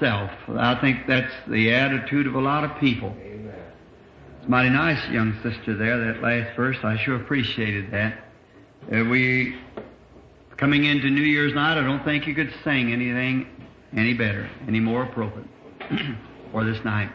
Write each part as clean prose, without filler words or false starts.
self. I think that's the attitude of a lot of people. It's mighty nice, young sister there, that last verse. I sure appreciated that. We, coming into New Year's night, I don't think you could sing anything any better, any more appropriate for this night.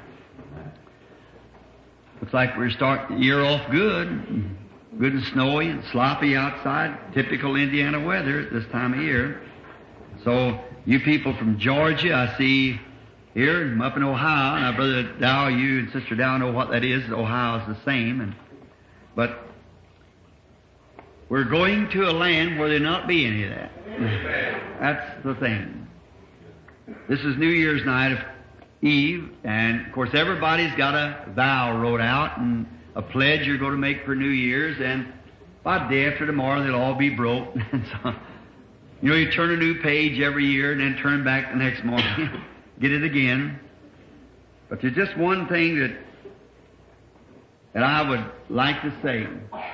Looks like we're starting the year off good. Good and snowy and sloppy outside. Typical Indiana weather at this time of year. So, you people from Georgia, I see here, I'm up in Ohio. Now, Brother Dow, you and Sister Dow know what that is. Ohio's the same. But we're going to a land where there'll not be any of that. That's the thing. This is New Year's night, Eve, and of course everybody's got a vow wrote out and a pledge you're going to make for New Year's, and by the day after tomorrow they'll all be broke. So, you know, you turn a new page every year and then turn back the next morning, get it again. But there's just one thing that I would like to say,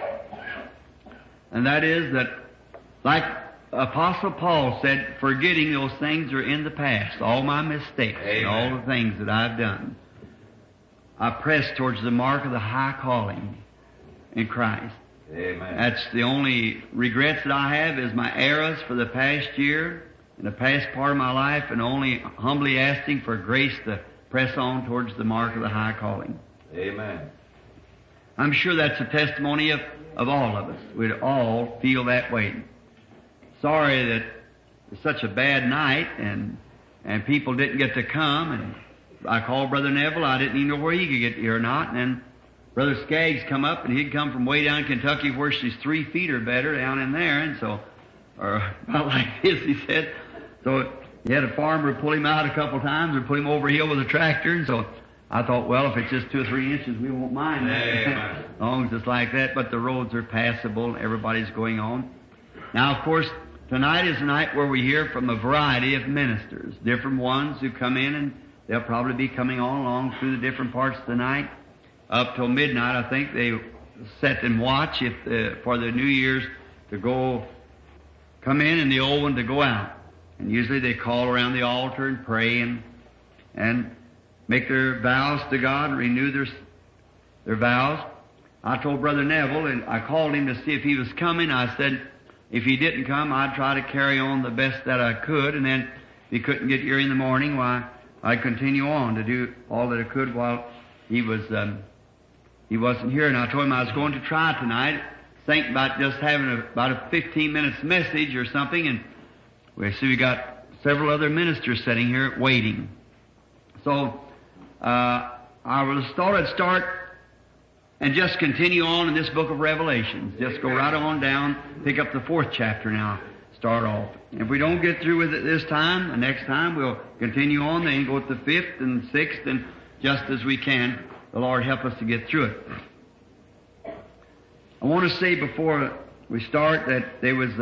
and that is that, like Apostle Paul said, forgetting those things are in the past, all my mistakes, and all the things that I've done. I press towards the mark of the high calling in Christ. Amen. That's the only regrets that I have is my errors for the past year and the past part of my life, and only humbly asking for grace to press on towards the mark of the high calling. Amen. I'm sure that's a testimony of all of us. We'd all feel that way. Sorry that it's such a bad night and people didn't get to come, and I called Brother Neville. I didn't even know where he could get here or not. And then Brother Skaggs come up, and he'd come from way down in Kentucky where she's 3 feet or better down in there, and so, or about like this, he said. So he had a farmer pull him out a couple times or put him over a hill with a tractor, and so I thought, well, if it's just 2 or 3 inches, we won't mind that. As long as it's like that. But the roads are passable. Everybody's going on. Now, of course, tonight is a night where we hear from a variety of ministers, different ones who come in, and they'll probably be coming on along through the different parts of the night. Up till midnight, I think they set and watch for the New Year's to come in and the old one to go out. And usually they call around the altar and pray and make their vows to God and renew their vows. I told Brother Neville, and I called him to see if he was coming. I said, if he didn't come, I'd try to carry on the best that I could, and then if he couldn't get here in the morning, why, I'd continue on to do all that I could while he wasn't here. And I told him I was going to try tonight, think about just having about a 15 minutes message or something, and we got several other ministers sitting here waiting. So I thought I'd start and just continue on in this book of Revelations. Just go right on down, pick up the 4th chapter now, start off. If we don't get through with it this time, the next time we'll continue on, then go to the 5th and 6th, and just as we can, the Lord help us to get through it. I want to say before we start that there was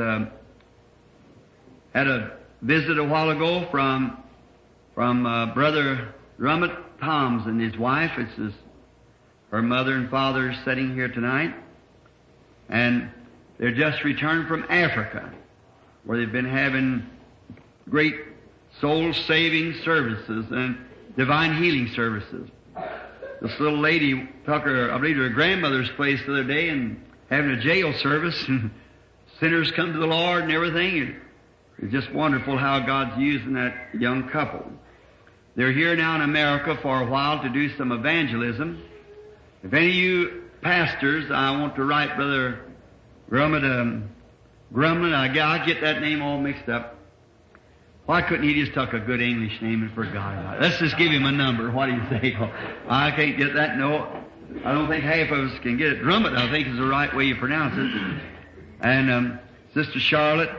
had a visit a while ago from Brother Drummond Toms and his wife. It's her mother and father sitting here tonight, and they're just returned from Africa, where they've been having great soul-saving services and divine healing services. This little lady took her, I believe, to her grandmother's place the other day and having a jail service, and sinners come to the Lord and everything. It's just wonderful how God's using that young couple. They're here now in America for a while to do some evangelism. If any of you pastors, I want to write Brother Grumlin, I get that name all mixed up. Why couldn't he just take a good English name and forgot about it? Let's just give him a number. What do you think? I can't get that. No, I don't think half of us can get it. Drummond, I think, is the right way you pronounce it. And Sister Charlotte,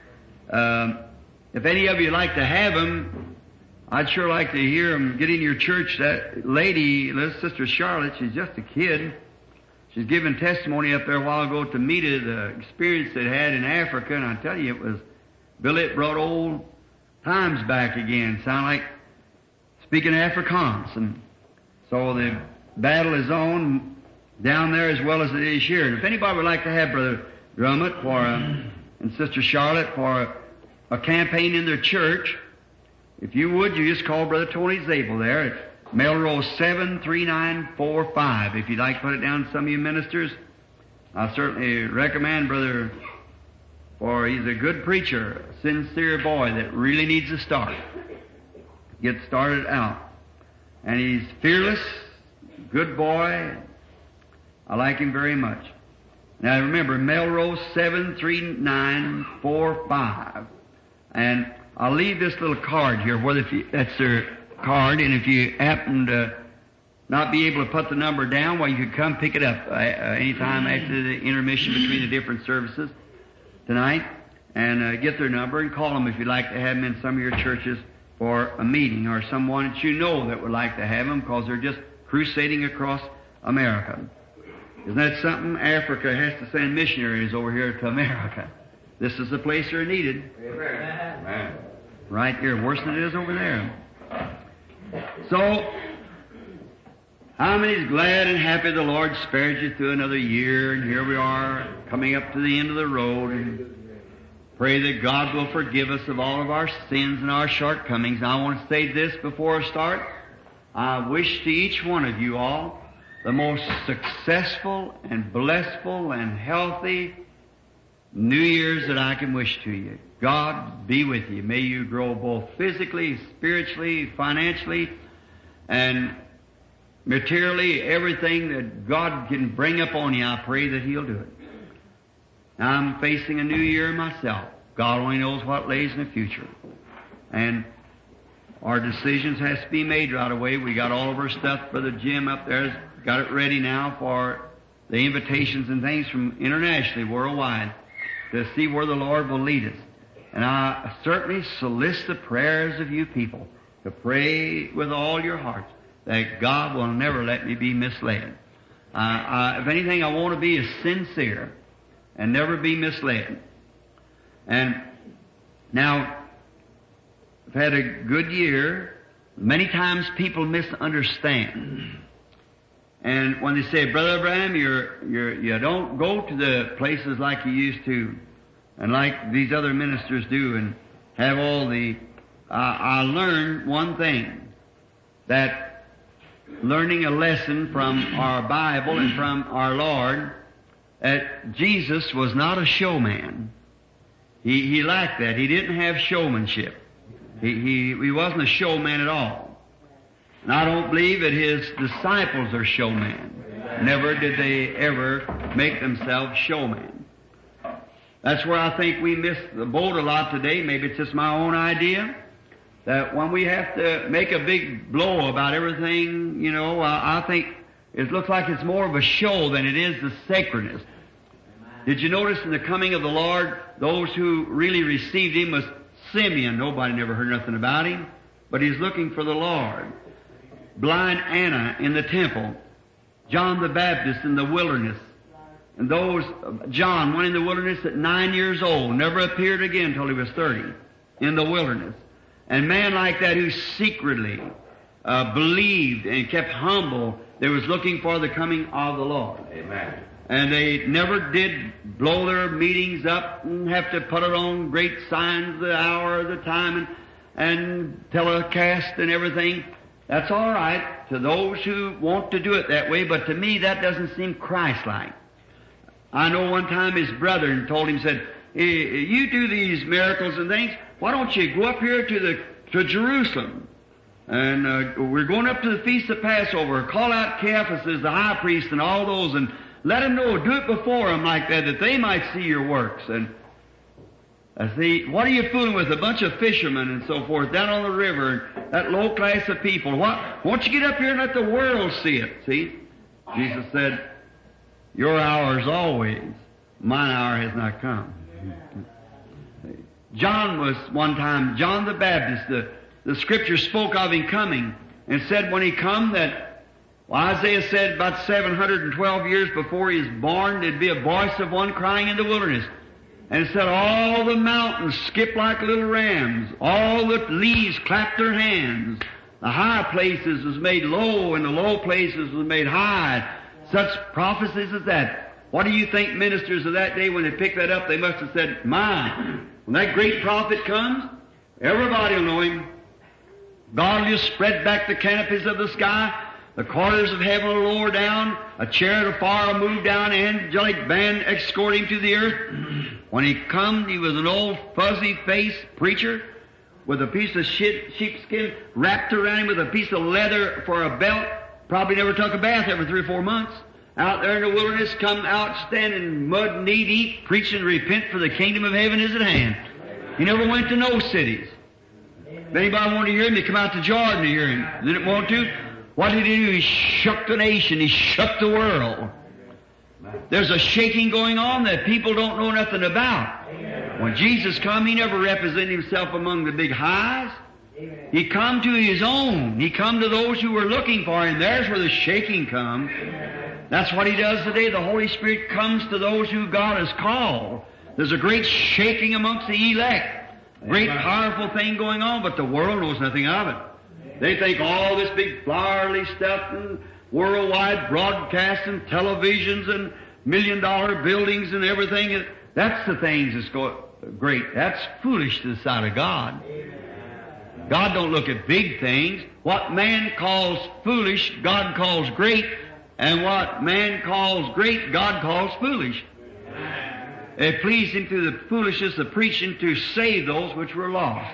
if any of you like to have them, I'd sure like to hear them get in your church. That lady, Sister Charlotte, she's just a kid. She's given testimony up there a while ago to me to the experience they had in Africa, and I tell you, it brought old times back again. Sound like speaking Afrikaans. And so the battle is on down there as well as it is here. And if anybody would like to have Brother Drummond and Sister Charlotte for a campaign in their church, if you would, you just call Brother Tony Zabel there at Mail Row 73945. If you'd like to put it down to some of you ministers, I certainly recommend Brother, for he's a good preacher, a sincere boy that really needs to start. Get started out. And he's fearless, good boy. I like him very much. Now remember, Mail Row 73945. And I'll leave this little card here, that's their card, and if you happen to not be able to put the number down, well, you could come pick it up anytime after the intermission between the different services tonight, and get their number and call them if you'd like to have them in some of your churches for a meeting, or someone that you know that would like to have them, because they're just crusading across America. Isn't that something? Africa has to send missionaries over here to America. This is the place they're needed. Amen. Right here, worse than it is over there. So, how many is glad and happy the Lord spared you through another year, and here we are, coming up to the end of the road, and pray that God will forgive us of all of our sins and our shortcomings. Now, I want to say this before I start. I wish to each one of you all the most successful and blissful and healthy New Year's that I can wish to you. God be with you. May you grow both physically, spiritually, financially, and materially, everything that God can bring upon you. I pray that He'll do it. Now, I'm facing a new year myself. God only knows what lays in the future. And our decisions has to be made right away. We got all of our stuff. Brother Jim up there's got it ready now for the invitations and things from internationally, worldwide, to see where the Lord will lead us. And I certainly solicit the prayers of you people to pray with all your hearts that God will never let me be misled. If anything, I want to be as sincere and never be misled. And now, I've had a good year. Many times people misunderstand. And when they say, Brother Abraham, you don't go to the places like you used to, and like these other ministers do, and have all the... I learned one thing, that learning a lesson from our Bible and from our Lord, that Jesus was not a showman. He lacked that. He didn't have showmanship. He wasn't a showman at all. And I don't believe that His disciples are showmen. Never did they ever make themselves showmen. That's where I think we miss the boat a lot today. Maybe it's just my own idea, that when we have to make a big blow about everything, I think it looks like it's more of a show than it is the sacredness. Did you notice in the coming of the Lord, those who really received Him was Simeon. Nobody never heard nothing about him, but he's looking for the Lord. Blind Anna in the temple, John the Baptist in the wilderness, and John went in the wilderness at 9 years old, never appeared again till he was 30 in the wilderness. And man like that who secretly believed and kept humble, they was looking for the coming of the Lord. Amen. And they never did blow their meetings up and have to put it on great signs, the hour, the time, and telecast and everything. That's all right to those who want to do it that way, but to me that doesn't seem Christ-like. I know one time his brother told him, said, hey, you do these miracles and things, why don't you go up here to Jerusalem? And we're going up to the Feast of Passover. Call out Caiaphas, the high priest, and all those, and let them know, do it before them like that they might see your works. And I see, what are you fooling with? A bunch of fishermen and so forth down on the river, that low class of people. Why don't you get up here and let the world see it? See? Jesus said, your hour is always, mine hour has not come. John was one time, John the Baptist, the Scripture spoke of him coming and said when he come that, Isaiah said about 712 years before he was born, there'd be a voice of one crying in the wilderness. And it said all the mountains skipped like little rams. All the leaves clapped their hands. The high places was made low and the low places was made high. Such prophecies as that. What do you think ministers of that day, when they picked that up, they must have said, my, when that great prophet comes, everybody will know him. God will just spread back the canopies of the sky. The quarters of heaven will lower down. A chariot of fire will move down. An angelic band escort him to the earth. When he come, he was an old fuzzy-faced preacher with a piece of sheepskin wrapped around him with a piece of leather for a belt. Probably never took a bath every 3 or 4 months. Out there in the wilderness, come out standing mud knee-deep, preaching, repent for the kingdom of heaven is at hand. He never went to no cities. If anybody wanted to hear him, they come out to Jordan to hear him. Didn't want to. What did he do? He shook the nation. He shook the world. There's a shaking going on that people don't know nothing about. When Jesus come, He never represented Himself among the big highs. He come to His own. He come to those who were looking for Him. There's where the shaking comes. That's what He does today. The Holy Spirit comes to those who God has called. There's a great shaking amongst the elect. Great powerful thing going on, but the world knows nothing of it. They think all this big flowery stuff and worldwide broadcasting, televisions and $1 million buildings and everything, that's the things that's great. That's foolish to the sight of God. God don't look at big things. What man calls foolish, God calls great. And what man calls great, God calls foolish. It pleased Him through the foolishness of preaching to save those which were lost.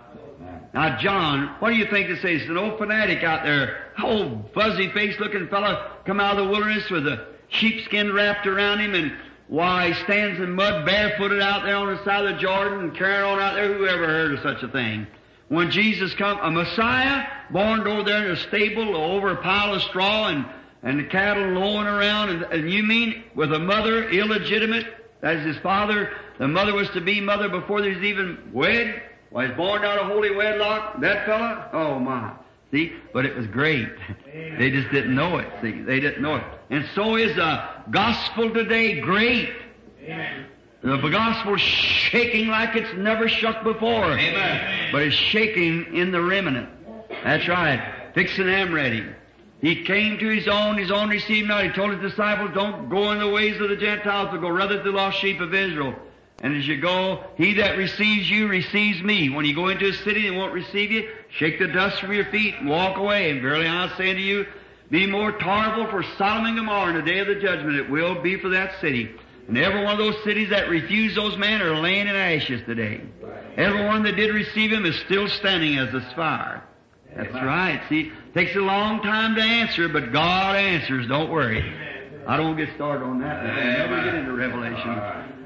Now, John, what do you think this is? It's an old fanatic out there, old fuzzy-faced looking fellow come out of the wilderness with a sheepskin wrapped around him, and why, he stands in mud barefooted out there on the side of the Jordan and carrying on out there. Who ever heard of such a thing? When Jesus come, a Messiah born over there in a stable over a pile of straw and the cattle lowing around, and you mean with a mother illegitimate as his father, the mother was to be mother before they was even wed? Why, he's born out of holy wedlock, that fella? Oh my. See? But it was great. They just didn't know it. See? They didn't know it. And so is the gospel today great. Amen. The gospel's shaking like it's never shook before. Amen. But it's shaking in the remnant. That's right. Fixing them ready. He came to His own received Him not. He told His disciples, don't go in the ways of the Gentiles, but go rather to the lost sheep of Israel. And as you go, he that receives you receives me. When you go into a city and won't receive you, shake the dust from your feet and walk away. And verily I say unto you, be more tolerable for Sodom and Gomorrah in the day of the judgment. It will be for that city. And every one of those cities that refuse those men are laying in ashes today. Every one that did receive Him is still standing as a spire. That's right. See, it takes a long time to answer, but God answers. Don't worry. I don't get started on that. We'll never get into Revelation.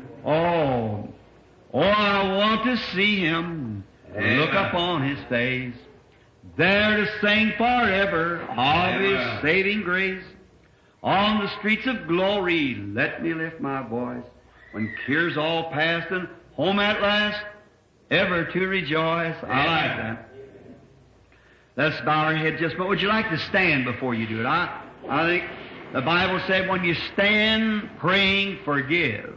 Oh, I want to see Him, look upon His face, there to sing forever of His saving grace. On the streets of glory, let me lift my voice, when cares all past and home at last, ever to rejoice. I like that. Let's bow our head just a moment. Would you like to stand before you do it? I think the Bible said when you stand praying, forgive.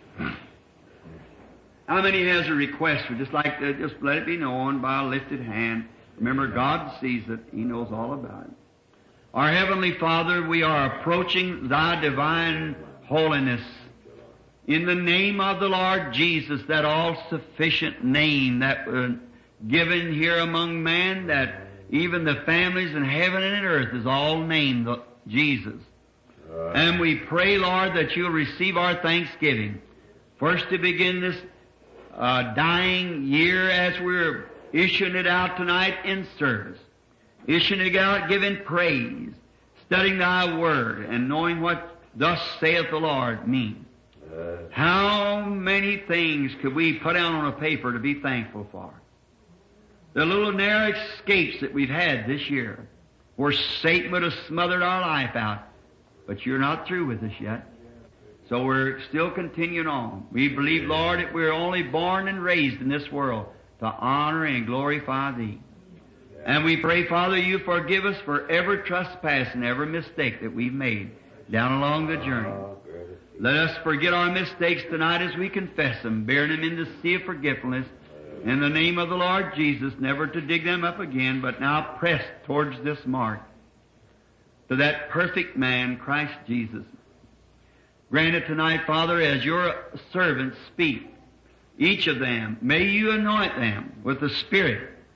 How many has a request for just like that? Just let it be known by a lifted hand. Remember, God sees it. He knows all about it. Our Heavenly Father, we are approaching Thy divine holiness in the name of the Lord Jesus, that all-sufficient name that was given here among men, that even the families in heaven and in earth is all named Jesus. And we pray, Lord, that You'll receive our thanksgiving. First, to begin this dying year as we're issuing it out tonight in service. Issuing it out, giving praise, studying Thy Word, and knowing what thus saith the Lord means. How many things could we put down on a paper to be thankful for? The little narrow escapes that we've had this year, where Satan would have smothered our life out. But You're not through with us yet. So we're still continuing on. We believe, Lord, that we're only born and raised in this world to honor and glorify Thee. And we pray, Father, You forgive us for every trespass and every mistake that we've made down along the journey. Let us forget our mistakes tonight as we confess them, bearing them in the sea of forgetfulness. In the name of the Lord Jesus, never to dig them up again, but now press towards this mark, to that perfect man, Christ Jesus. Grant it tonight, Father, as Your servants speak, each of them, may You anoint them with the Spirit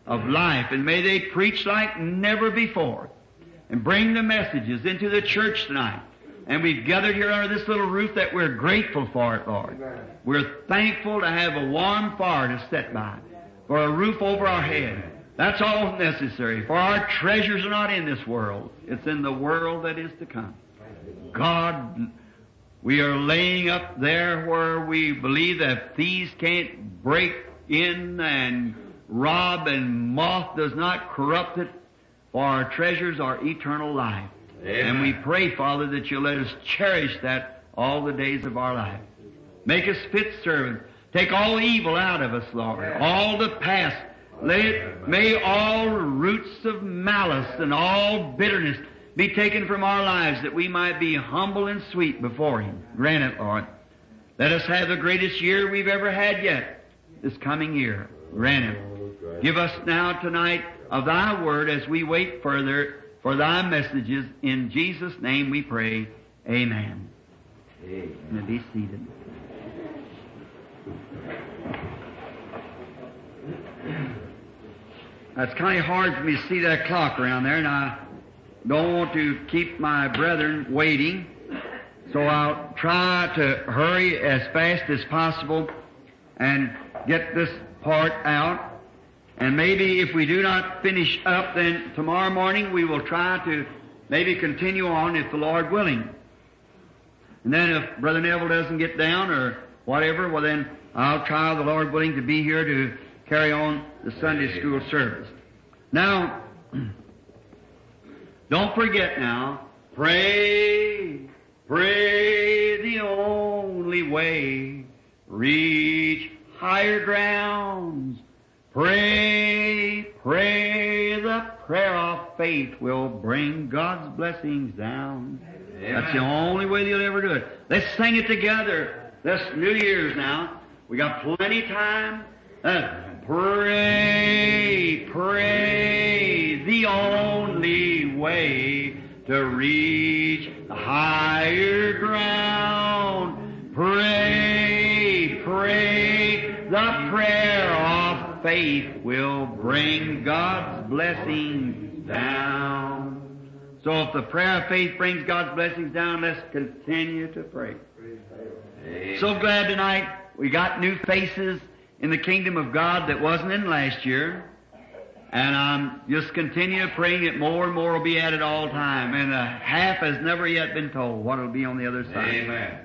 of life, and may they preach like never before and bring the messages into the church tonight. And we've gathered here under this little roof that we're grateful for it, Lord. We're thankful to have a warm fire to sit by, for a roof over our head. That's all necessary, for our treasures are not in this world. It's in the world that is to come. God, we are laying up there where we believe that thieves can't break in and rob, and moth does not corrupt it, for our treasures are eternal life. Amen. And we pray, Father, that you'll let us cherish that all the days of our life. Make us fit servants. Take all evil out of us, Lord. Amen. All the past. May all roots of malice and all bitterness be taken from our lives, that we might be humble and sweet before Him. Grant it, Lord. Let us have the greatest year we've ever had yet, this coming year. Grant it. Give us now tonight of Thy Word as we wait further for Thy messages. In Jesus' name we pray. Amen. Amen. Be seated. It's kind of hard for me to see that clock around there, and I don't want to keep my brethren waiting, so I'll try to hurry as fast as possible and get this part out. And maybe if we do not finish up, then tomorrow morning we will try to maybe continue on if the Lord willing. And then if Brother Neville doesn't get down or whatever, well then I'll try, the Lord willing, to be here to carry on the Sunday school service. Now, don't forget now, pray, pray the only way, reach higher grounds. Pray, pray, the prayer of faith will bring God's blessings down. Amen. That's the only way you'll ever do it. Let's sing it together. This New Year's now. We got plenty of time. Pray, pray, the only way to reach the higher ground. Pray, pray, the prayer of faith will bring God's blessings down. So if the prayer of faith brings God's blessings down, let's continue to pray. So glad tonight we got new faces in the kingdom of God that wasn't in last year. And I'm just continue praying that more and more will be added all the time. And the half has never yet been told what will be on the other side. Amen.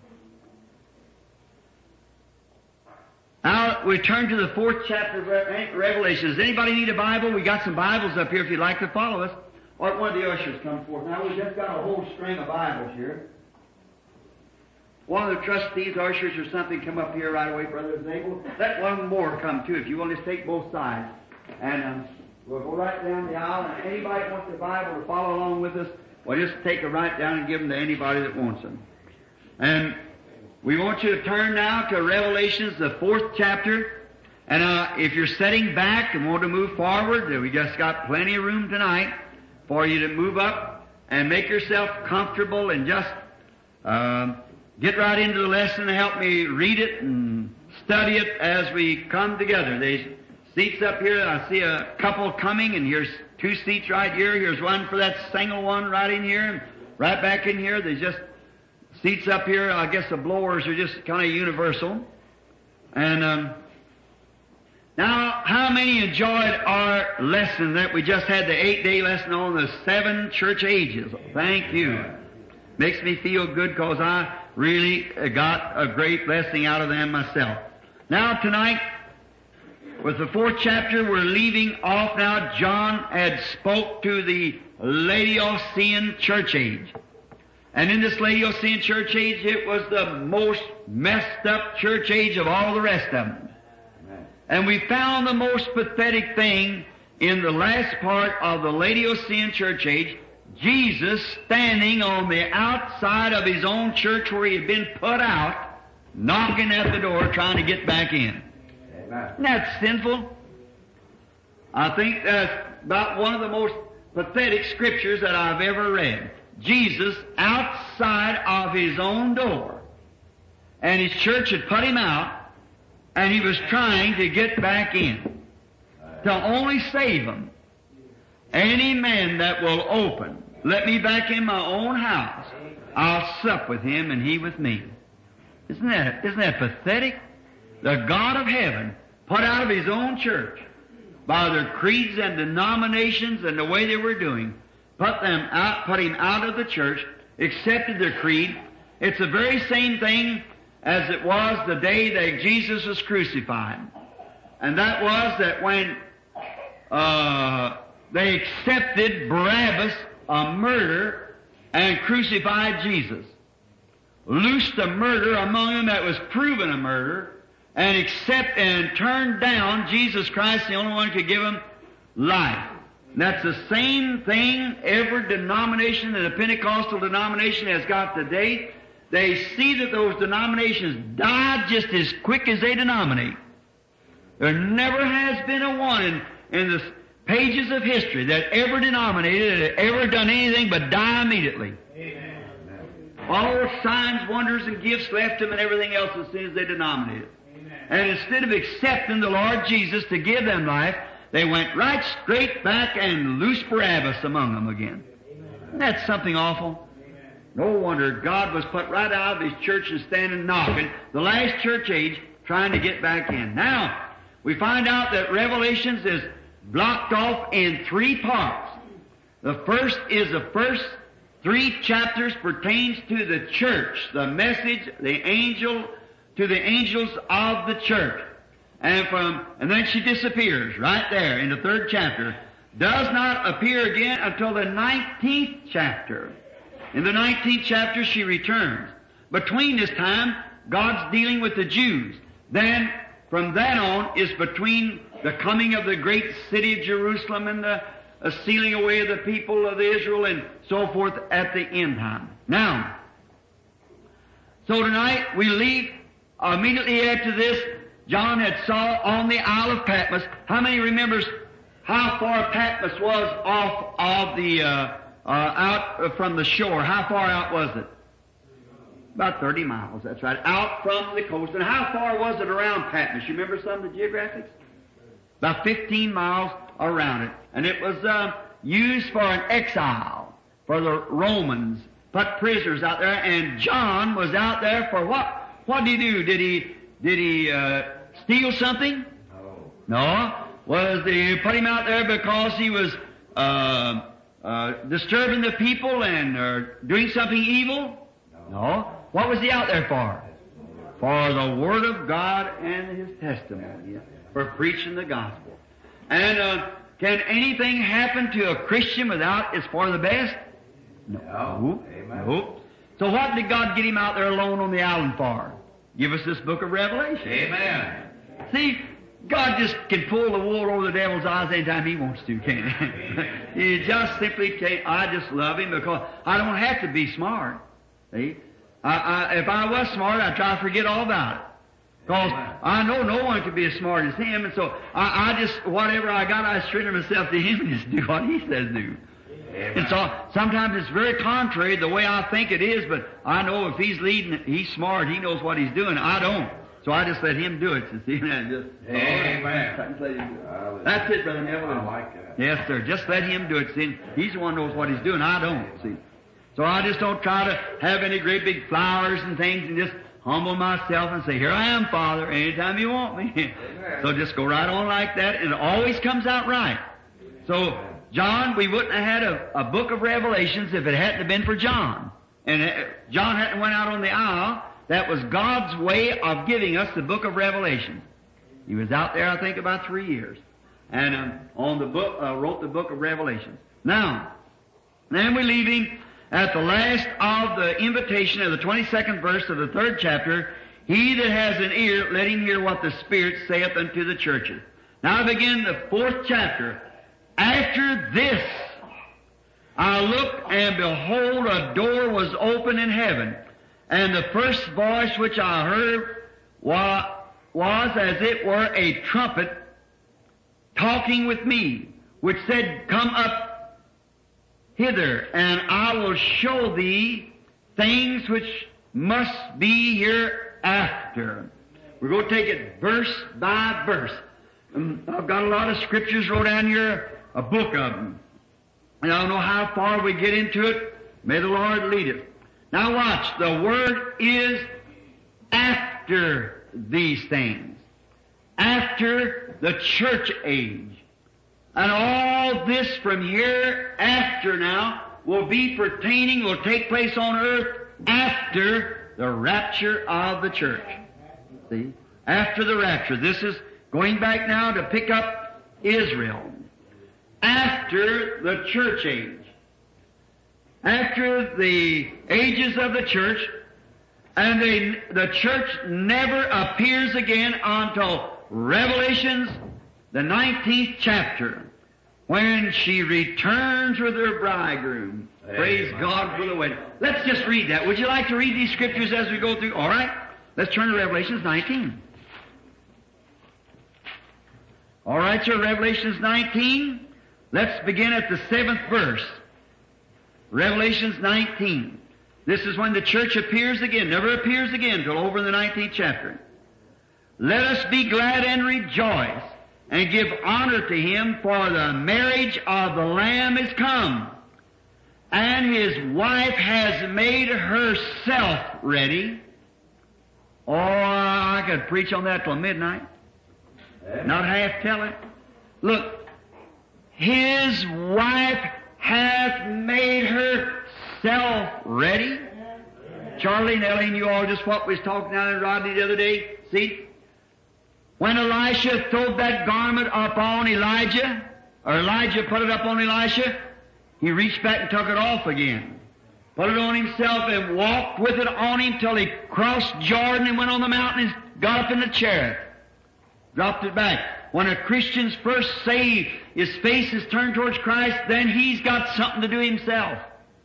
Now we turn to the 4th chapter of Revelation. Does anybody need a Bible? We got some Bibles up here if you'd like to follow us. Or one of the ushers come forth. Now we just got a whole string of Bibles here. One of the trustees, ushers, or something come up here right away, Brother Zabel. Let one more come too, if you will. Just take both sides. And we'll go right down the aisle. And anybody that wants the Bible to follow along with us, we'll just take it right down and give them to anybody that wants them. And we want you to turn now to Revelations, the 4th chapter. And if you're sitting back and want to move forward, we just got plenty of room tonight for you to move up and make yourself comfortable and just get right into the lesson and help me read it and study it as we come together. There's seats up here. I see a couple coming, and here's 2 seats right here. Here's one for that single one right in here, and right back in here. There's just seats up here. I guess the blowers are just kind of universal. And now, how many enjoyed our lesson that we just had, the 8-day lesson on the 7 church ages? Thank you. Makes me feel good because I really got a great blessing out of them myself. Now tonight, with the 4th chapter, we're leaving off now. John had spoke to the Laodicean church age. And in this Laodicean church age, it was the most messed up church age of all the rest of them. And we found the most pathetic thing in the last part of the Laodicean church age, Jesus standing on the outside of His own church where He had been put out, knocking at the door, trying to get back in. Amen. Isn't that sinful? I think that's about one of the most pathetic scriptures that I've ever read. Jesus outside of His own door, and His church had put Him out, and He was trying to get back in. to only save them. Any man that will open, let me back in my own house, I'll sup with him and he with me. Isn't that pathetic? The God of heaven put out of his own church by their creeds and denominations and the way they were doing, put him out of the church, accepted their creed. It's the very same thing as it was the day that Jesus was crucified. And that was that when they accepted Barabbas, a murderer, and crucified Jesus. Loosed a murder among them that was proven a murderer, and turned down Jesus Christ, the only one who could give them life. And that's the same thing every denomination that the Pentecostal denomination has got today. They see that those denominations died just as quick as they denominate. There never has been a one in the pages of history that ever denominated, that ever done anything but die immediately. Amen. All signs, wonders, and gifts left them and everything else as soon as they denominated. Amen. And instead of accepting the Lord Jesus to give them life, they went right straight back and loosed Barabbas among them again. Amen. That's something awful. Amen. No wonder God was put right out of his church and standing knocking, the last church age, trying to get back in. Now, we find out that Revelations is blocked off in 3 parts. The first is the first 3 chapters pertains to the church, the message, the angel, to the angels of the church. And then she disappears right there in the 3rd chapter. Does not appear again until the 19th chapter. In the 19th chapter she returns. Between this time, God's dealing with the Jews. Then, from then on, is between the coming of the great city of Jerusalem and the sealing away of the people of Israel and so forth at the end time. Now, so tonight we leave immediately after this. John had saw on the Isle of Patmos. How many remembers how far Patmos was off of the out from the shore? How far out was it? About 30 miles, that's right, out from the coast. And how far was it around Patmos? You remember some of the geographics? About 15 miles around it. And it was used for an exile for the Romans, put prisoners out there. And John was out there for what? What did he do? Did he steal something? No. Was they put him out there because he was disturbing the people and doing something evil? No. What was he out there for? For the Word of God and His testimony, for preaching the gospel. And can anything happen to a Christian without it's for the best? No. No. So what did God get him out there alone on the island for? Give us this book of Revelation. Amen. See, God just can pull the wool over the devil's eyes anytime He wants to, can't He? He just simply can't. I just love Him because I don't have to be smart. See? If I was smart, I'd try to forget all about it. Because I know no one could be as smart as Him, and so I just, whatever I got, I surrender myself to Him and just do what He says do. Amen. And so sometimes it's very contrary the way I think it is, but I know if He's leading, He's smart, He knows what He's doing. I don't. So I just let Him do it. See? Amen. That's it, Brother Neville. I like that. Yes, sir. Just let Him do it. See? He's the one who knows what He's doing. I don't. See? So I just don't try to have any great big flowers and things and just humble myself and say, here I am, Father, anytime you want me. So just go right on like that, and it always comes out right. So, John, we wouldn't have had a book of Revelations if it hadn't have been for John. And John hadn't went out on the isle. That was God's way of giving us the book of Revelation. He was out there, I think, about 3 years. And on the book, wrote the book of Revelation. Now, then we leave him at the last of the invitation of the 22nd verse of the 3rd chapter. He that has an ear, let him hear what the Spirit saith unto the churches. Now begin the 4th chapter. After this, I looked, and behold, a door was open in heaven. And the first voice which I heard was as it were a trumpet talking with me, which said, Come up hither, and I will show thee things which must be hereafter. We're going to take it verse by verse. I've got a lot of scriptures wrote down here, a book of them. And I don't know how far we get into it. May the Lord lead it. Now watch, the word is after these things. After the church age. And all this from here after now will take place on earth after the rapture of the church. See? After the rapture. This is going back now to pick up Israel. After the church age. After the ages of the church, and the church never appears again until Revelations, the 19th chapter, when she returns with her bridegroom. Amen. Praise God for the wedding. Let's just read that. Would you like to read these scriptures as we go through? All right. Let's turn to Revelations 19. All right, sir, Revelations 19. Let's begin at the 7th verse. Revelations 19. This is when the church appears again, never appears again till over in the 19th chapter. Let us be glad and rejoice and give honor to Him, for the marriage of the Lamb is come, and His wife has made herself ready. Oh, I could preach on that till midnight. Not half tell it. Look, His wife hath made herself ready. Charlie and Ellie, and you all, just what we was talking down in Rodney the other day. See? When Elisha threw that garment upon Elijah, or Elijah put it up on Elisha, he reached back and took it off again. Put it on himself and walked with it on him till he crossed Jordan and went on the mountain and got up in the chariot. Dropped it back. When a Christian's first saved, his face is turned towards Christ, then he's got something to do himself.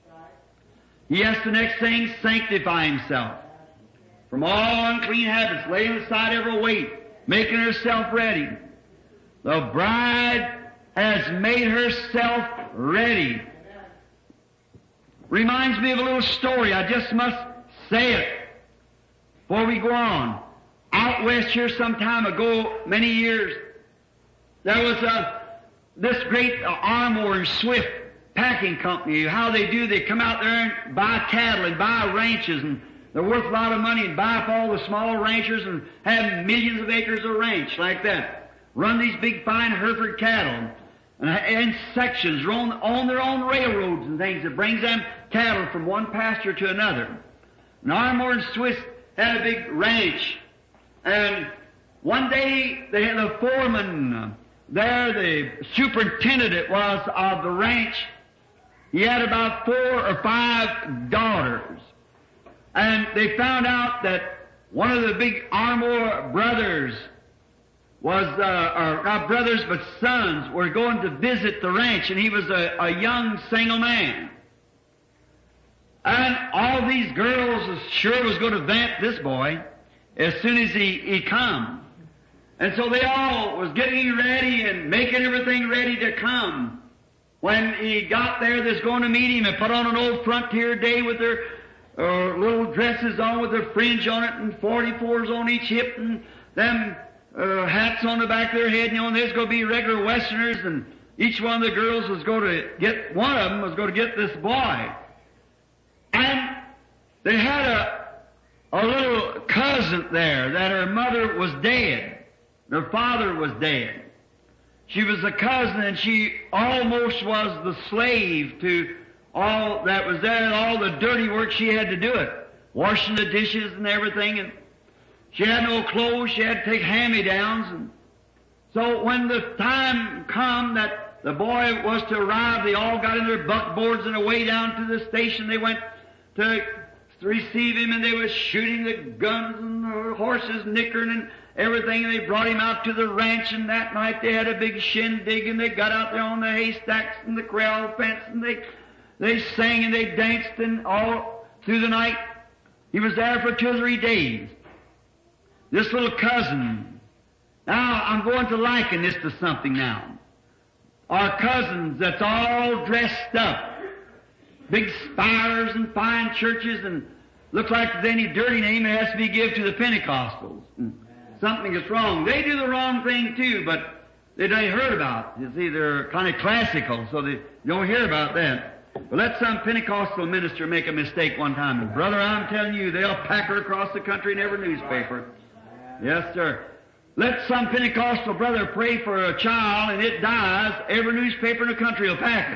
He has to next thing sanctify himself from all unclean habits, laying aside every weight, making herself ready. The bride has made herself ready. Reminds me of a little story. I just must say it before we go on. Out west here some time ago, many years, there was this great Armour and Swift packing company. How they do, they come out there and buy cattle and buy ranches, and they're worth a lot of money, and buy up all the smaller ranchers and have millions of acres of ranch like that. Run these big fine Hereford cattle and sections, on their own railroads and things that brings them cattle from one pasture to another. And Armour and Swift had a big ranch, and one day they had a foreman there, the superintendent it was of the ranch. He had about 4 or 5 daughters. And they found out that one of the big Armour brothers was, or not brothers, but sons, were going to visit the ranch, and he was a young single man. And all these girls sure was going to vamp this boy as soon as he come. And so they all was getting ready and making everything ready to come. When he got there, they's going to meet him and put on an old frontier day with their little dresses on with their fringe on it and 44s on each hip and them hats on the back of their head. You know, and there's going to be regular Westerners, and each one of the girls was going to get, one of them was going to get this boy. And they had a little cousin there that her mother was dead. Her father was dead. She was a cousin, and she almost was the slave to all that was there, and all the dirty work she had to do it. Washing the dishes and everything, and she had no clothes, she had to take hand-me-downs. And so when the time come that the boy was to arrive, they all got in their buckboards and away down to the station. They went to receive him, and they were shooting the guns and the horses nickering and everything, and they brought him out to the ranch, and that night they had a big shindig, and they got out there on the haystacks and the corral fence, and they sang and they danced, and all through the night. He was there for 2 or 3 days. This little cousin. Now, I'm going to liken this to something now. Our cousins that's all dressed up. Big spires and fine churches, and looks like there's any dirty name that has to be given to the Pentecostals. something is wrong. They do the wrong thing too, but they don't heard about. You see, they're kind of classical, so they don't hear about that. But let some Pentecostal minister make a mistake one time, and brother, I'm telling you, they'll pack her across the country in every newspaper. Yes, sir. Let some Pentecostal brother pray for a child and it dies, every newspaper in the country will pack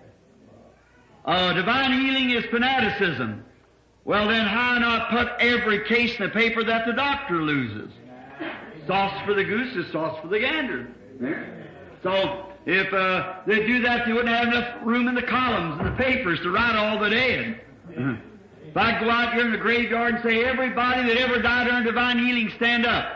it. Divine healing is fanaticism. Well, then how not put every case in the paper that the doctor loses? Sauce for the goose is sauce for the gander. So, if they do that, they wouldn't have enough room in the columns and the papers to write all the dead. If I go out here in the graveyard and say, everybody that ever died during divine healing, stand up.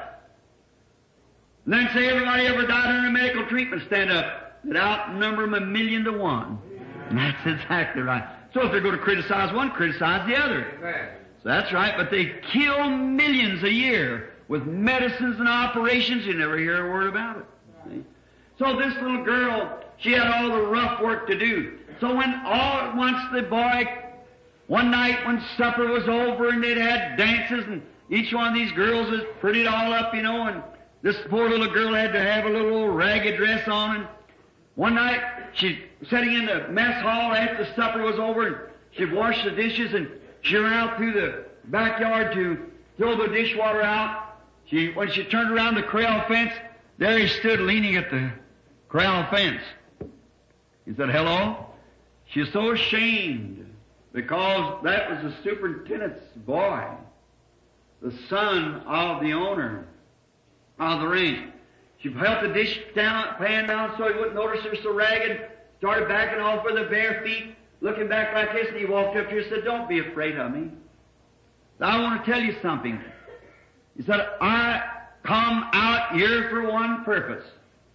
And then say, everybody ever died under medical treatment, stand up. It outnumber them 1,000,000 to 1. And that's exactly right. So if they're going to criticize one, criticize the other. So that's right, but they kill millions a year with medicines and operations. You never hear a word about it. See? So this little girl, she had all the rough work to do. So when all at once the boy, one night when supper was over and they'd had dances and each one of these girls was prettied all up, and this poor little girl had to have a little ragged dress on. And one night she's sitting in the mess hall after the supper was over and she'd washed the dishes and she ran out through the backyard to throw the dishwater out. When she turned around the corral fence, there he stood leaning at the corral fence. He said, hello? She was so ashamed because that was the superintendent's boy, the son of the owner of the ranch. She held the pan down so he wouldn't notice her so ragged, started backing off with her bare feet, looking back like this, and he walked up to her and said, don't be afraid of me. I want to tell you something. He said, I come out here for one purpose.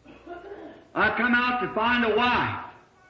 I come out to find a wife.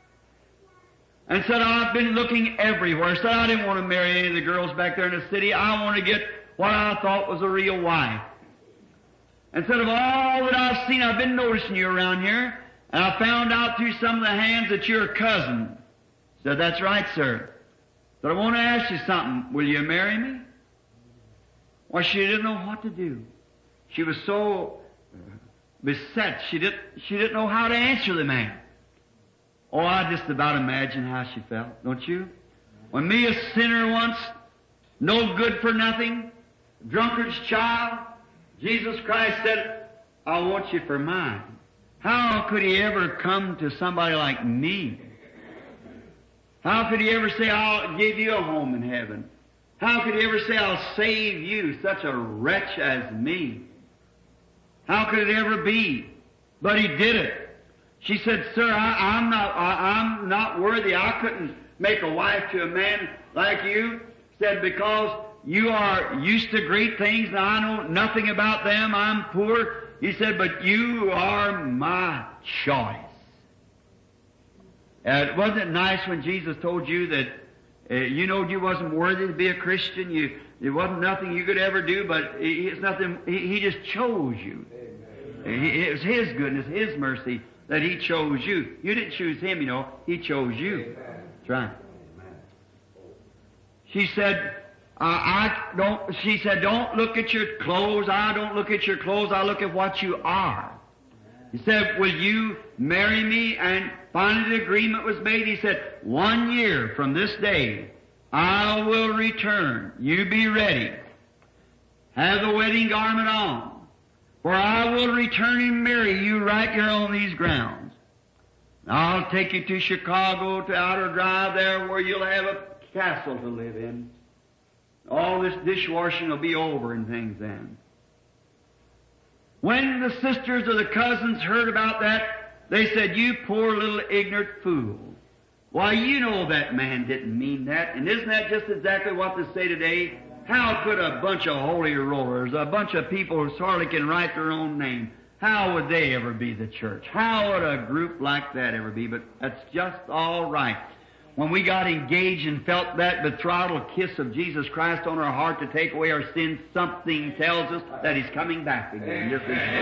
And said, I've been looking everywhere. Said, I didn't want to marry any of the girls back there in the city. I want to get what I thought was a real wife. And said, of all that I've seen, I've been noticing you around here, and I found out through some of the hands that you're a cousin. Said, that's right, sir. Said, I want to ask you something. Will you marry me? Well, she didn't know what to do. She was so beset. She didn't know how to answer the man. Oh, I just about imagine how she felt, don't you? When me, a sinner once, no good for nothing, drunkard's child, Jesus Christ said, I want you for mine. How could he ever come to somebody like me? How could he ever say, I'll give you a home in heaven? How could he ever say, I'll save you, such a wretch as me? How could it ever be? But he did it. She said, sir, I'm not worthy. I couldn't make a wife to a man like you. Said, because you are used to great things and I know nothing about them. I'm poor. He said, but you are my choice. Wasn't it nice when Jesus told you that you know you wasn't worthy to be a Christian? There wasn't nothing you could ever do, but it's nothing. He just chose you. It was His goodness, His mercy that He chose you. You didn't choose Him, He chose you. That's right. She said, don't look at your clothes. I don't look at your clothes. I look at what you are. He said, will you marry me? And finally the agreement was made. He said, 1 year from this day, I will return. You be ready. Have the wedding garment on. For I will return and marry you right here on these grounds. I'll take you to Chicago, to Outer Drive there, where you'll have a castle to live in. All this dishwashing will be over and things then. When the sisters or the cousins heard about that, they said, you poor little ignorant fool. Why, you know that man didn't mean that. And isn't that just exactly what they say today? How could a bunch of holy rollers, a bunch of people who hardly can write their own name, how would they ever be the church? How would a group like that ever be? But that's just all right. When we got engaged and felt that betrothal kiss of Jesus Christ on our heart to take away our sins, something tells us that He's coming back again.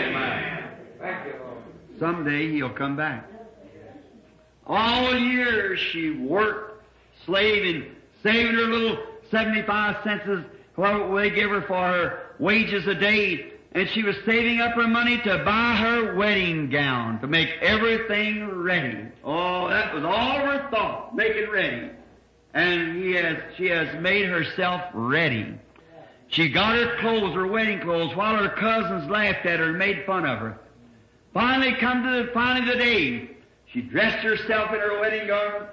Someday He'll come back. All years she worked, slaving, saving her little 75 cents, what they give her for her wages a day and she was saving up her money to buy her wedding gown, to make everything ready. Oh, that was all her thought, making ready. And she has made herself ready. She got her clothes, her wedding clothes, while her cousins laughed at her and made fun of her. Finally the day, she dressed herself in her wedding garment.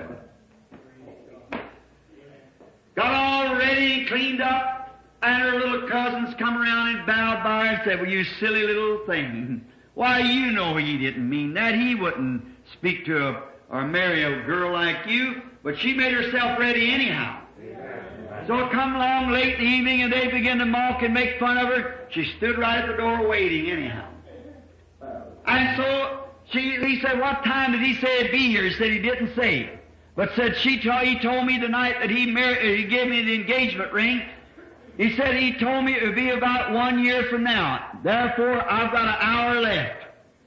Got all ready and cleaned up, and her little cousins come around and bowed by her and said, "Well, you silly little thing. Why, you know he didn't mean that. He wouldn't speak to or marry a girl like you." But she made herself ready anyhow. So it come along late in the evening, and they began to mock and make fun of her. She stood right at the door waiting anyhow. And so he said, "What time did he say he'd be here?" He said he didn't say. But said he told me tonight that he gave me the engagement ring. He said he told me it would be about 1 year from now. Therefore, I've got an hour left.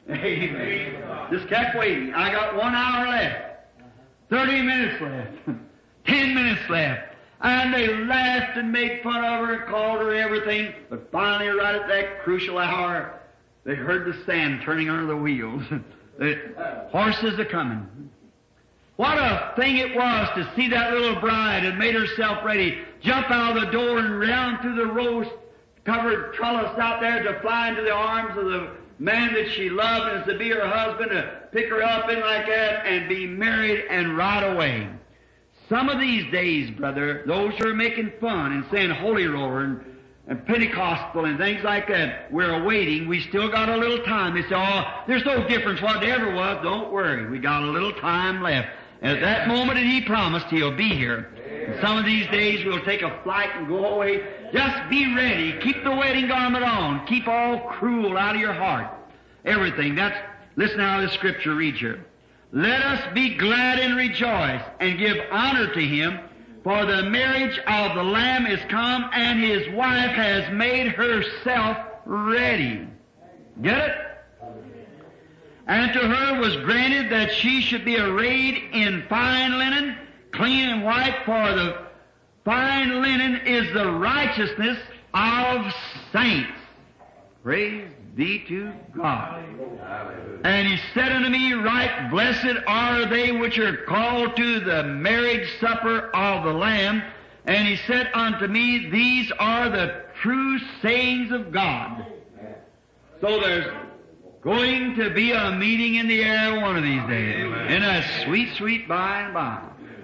Amen. Just kept waiting. I got 1 hour left. 30 minutes left. 10 minutes left. And they laughed and made fun of her and called her everything. But finally, right at that crucial hour, they heard the sand turning under the wheels. The horses are coming. What a thing it was to see that little bride had made herself ready, jump out of the door and round through the rose-covered trellis out there to fly into the arms of the man that she loved and to be her husband, to pick her up in like that and be married and right away. Some of these days, brother, those who are making fun and saying holy roller and Pentecostal and things like that, we're awaiting. We still got a little time. They say, "Oh, there's no difference what there ever was." Don't worry. We got a little time left. At that moment that He promised, He'll be here. And some of these days we'll take a flight and go away. Just be ready. Keep the wedding garment on. Keep all cruel out of your heart. Everything. Listen how the Scripture reads here. "Let us be glad and rejoice and give honor to Him, for the marriage of the Lamb is come, and His wife has made herself ready." Get it? "And to her was granted that she should be arrayed in fine linen, clean and white, for the fine linen is the righteousness of saints." Praise be to God. "And He said unto me, Right blessed are they which are called to the marriage supper of the Lamb. And He said unto me, These are the true sayings of God." So there's going to be a meeting in the air one of these days. In a sweet, sweet by and by.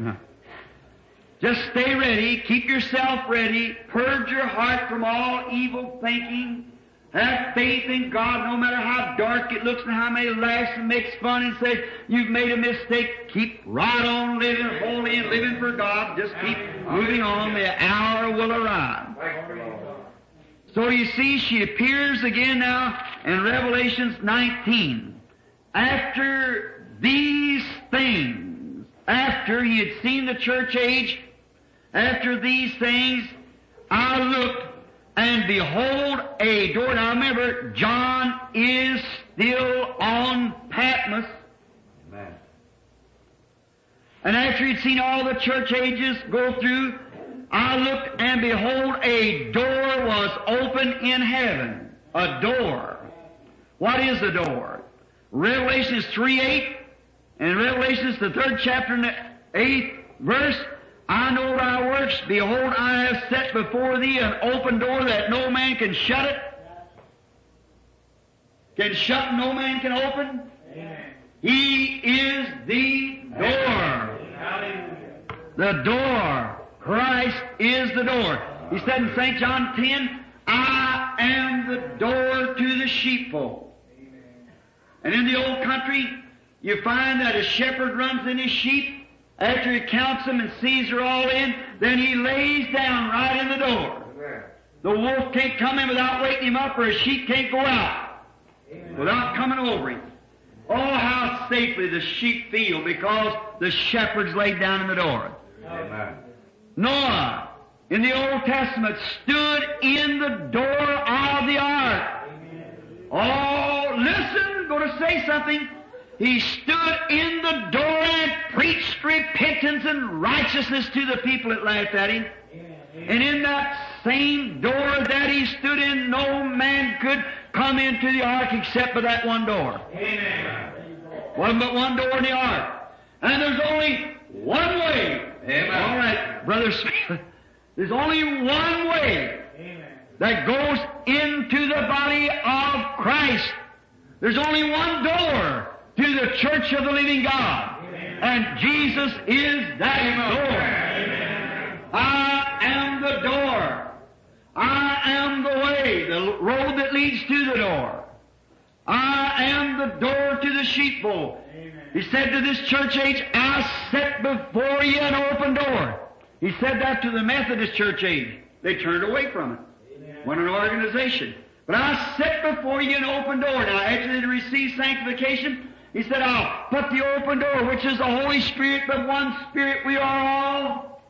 Just stay ready. Keep yourself ready. Purge your heart from all evil thinking. Have faith in God no matter how dark it looks and how many laughs and makes fun and says you've made a mistake. Keep right on living holy and living for God. Just keep moving on. The hour will arrive. So you see, she appears again now in Revelation 19. After these things, after he had seen the church age, after these things, I looked, and behold, a door. Now remember, John is still on Patmos. Amen. And after he'd seen all the church ages go through, I looked, and behold, a door was open in heaven. A door. What is a door? Revelation 3:8, and Revelation the 3rd chapter and the 8th verse. "I know thy works. Behold, I have set before thee an open door that no man can shut it." Can shut, no man can open. Amen. He is the door. The door. Christ is the door. He said in St. John 10, "I am the door to the sheepfold." And in the old country, you find that a shepherd runs in his sheep. After he counts them and sees they're all in, then he lays down right in the door. The wolf can't come in without waking him up, or a sheep can't go out without coming over him. Oh, how safely the sheep feel because the shepherd's laid down in the door. Amen. Noah, in the Old Testament, stood in the door of the ark. Oh, listen, I'm going to say something. He stood in the door and preached repentance and righteousness to the people that laughed at him. And in that same door that he stood in, no man could come into the ark except by that one door. Amen. Wasn't but one door in the ark. And there's only one way. Amen. All right, Brother Smith. There's only one way that goes into the body of Christ. There's only one door to the church of the living God. And Jesus is that door. I am the door. I am the way, the road that leads to the door. I am the door to the sheepfold. He said to this church age, I set before you an open door. He said that to the Methodist church age. They turned away from it. Went an organization. But I set before you an open door. Now, after they received sanctification, he said, I'll put the open door, which is the Holy Spirit, but one Spirit we are all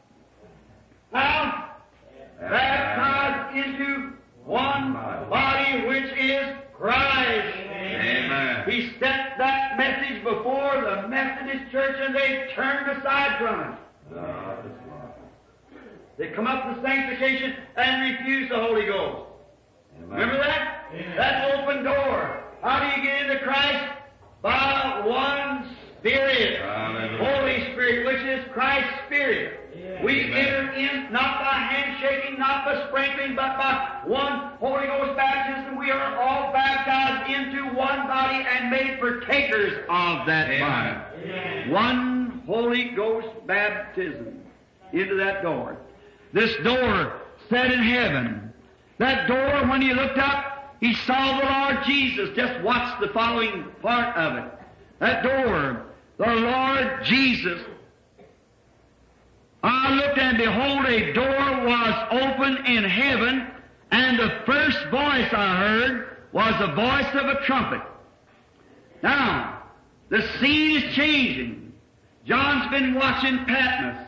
baptized into one body, which is Christ. Amen. He set that message before the Methodist church, and they turned aside from it. They come up to sanctification and refuse the Holy Ghost. Remember that? Amen. That open door. How do you get into Christ? By one Spirit. Hallelujah. Holy Spirit, which is Christ's Spirit. We enter in not by handshaking, not by sprinkling, but by one Holy Ghost baptism. We are all baptized into one body and made partakers of that body. One Holy Ghost baptism into that door. This door set in heaven. That door, when he looked up, he saw the Lord Jesus. Just watch the following part of it. That door, the Lord Jesus. I looked, and behold, a door was open in heaven, and the first voice I heard was the voice of a trumpet. Now, the scene is changing. John's been watching Patmos.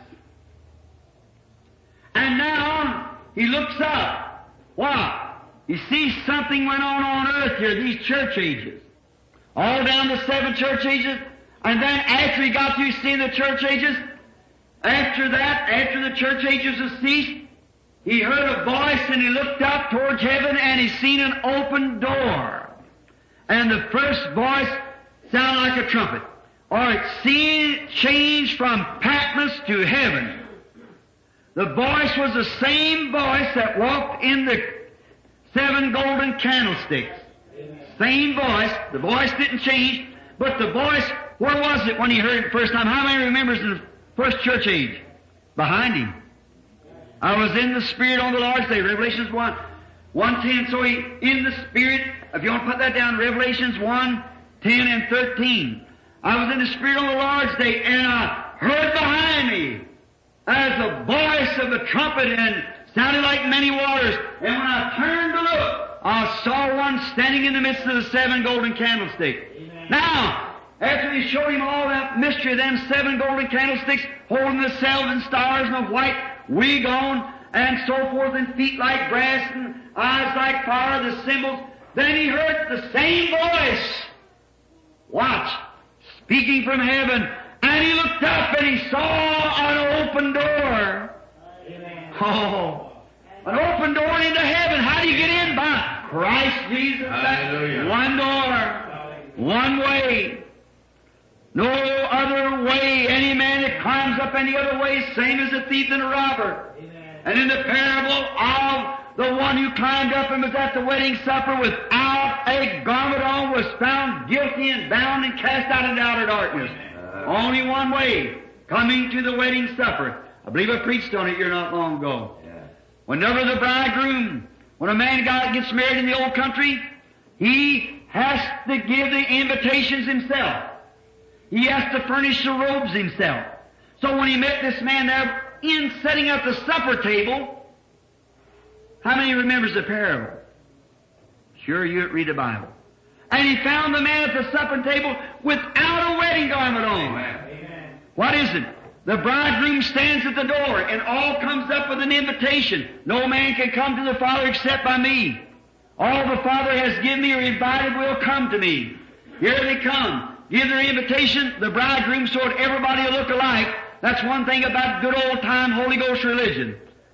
And now, he looks up. Why? He sees something went on earth here, these church ages. All down the 7 church ages. And then after he got through seeing the church ages, after that, after the church ages have ceased, he heard a voice and he looked up towards heaven and he seen an open door. And the first voice sounded like a trumpet. Or it seemed changed from Patmos to heaven. The voice was the same voice that walked in the 7 golden candlesticks. Same voice. The voice didn't change, but the voice, where was it when he heard it the first time? How many remembers in the first church age? Behind him. I was in the Spirit on the Lord's Day, Revelations 1:10. So he, in the Spirit, if you want to put that down, Revelations 1:10 and 13. I was in the Spirit on the Lord's Day, and I heard behind me as the voice of a trumpet, and sounded like many waters. And when I turned to look, I saw one standing in the midst of the 7 golden candlesticks. Amen. Now, after he showed him all that mystery of them 7 golden candlesticks, holding the 7 stars and a white wig on, and so forth, and feet like brass and eyes like fire, the symbols, then he heard the same voice. Watch, speaking from heaven. And he looked up and he saw an open door. Amen. Oh, an open door into heaven. How do you get in? By Christ Jesus. Hallelujah. One door, one way. No other way. Any man that climbs up any other way, same as a thief and a robber. Amen. And in the parable of the one who climbed up and was at the wedding supper without a garment on, was found guilty and bound and cast out into outer darkness. Only one way, coming to the wedding supper. I believe I preached on it here not long ago. Yeah. Whenever the bridegroom, when a man gets married in the old country, he has to give the invitations himself. He has to furnish the robes himself. So when he met this man there in setting up the supper table, how many remembers the parable? Sure, you read the Bible. And he found the man at the supper table without a wedding garment on. Amen. What is it? The bridegroom stands at the door, and all comes up with an invitation. No man can come to the Father except by me. All the Father has given me or invited will come to me. Here they come. Give their invitation, the bridegroom, so that everybody will look alike. That's one thing about good old-time Holy Ghost religion.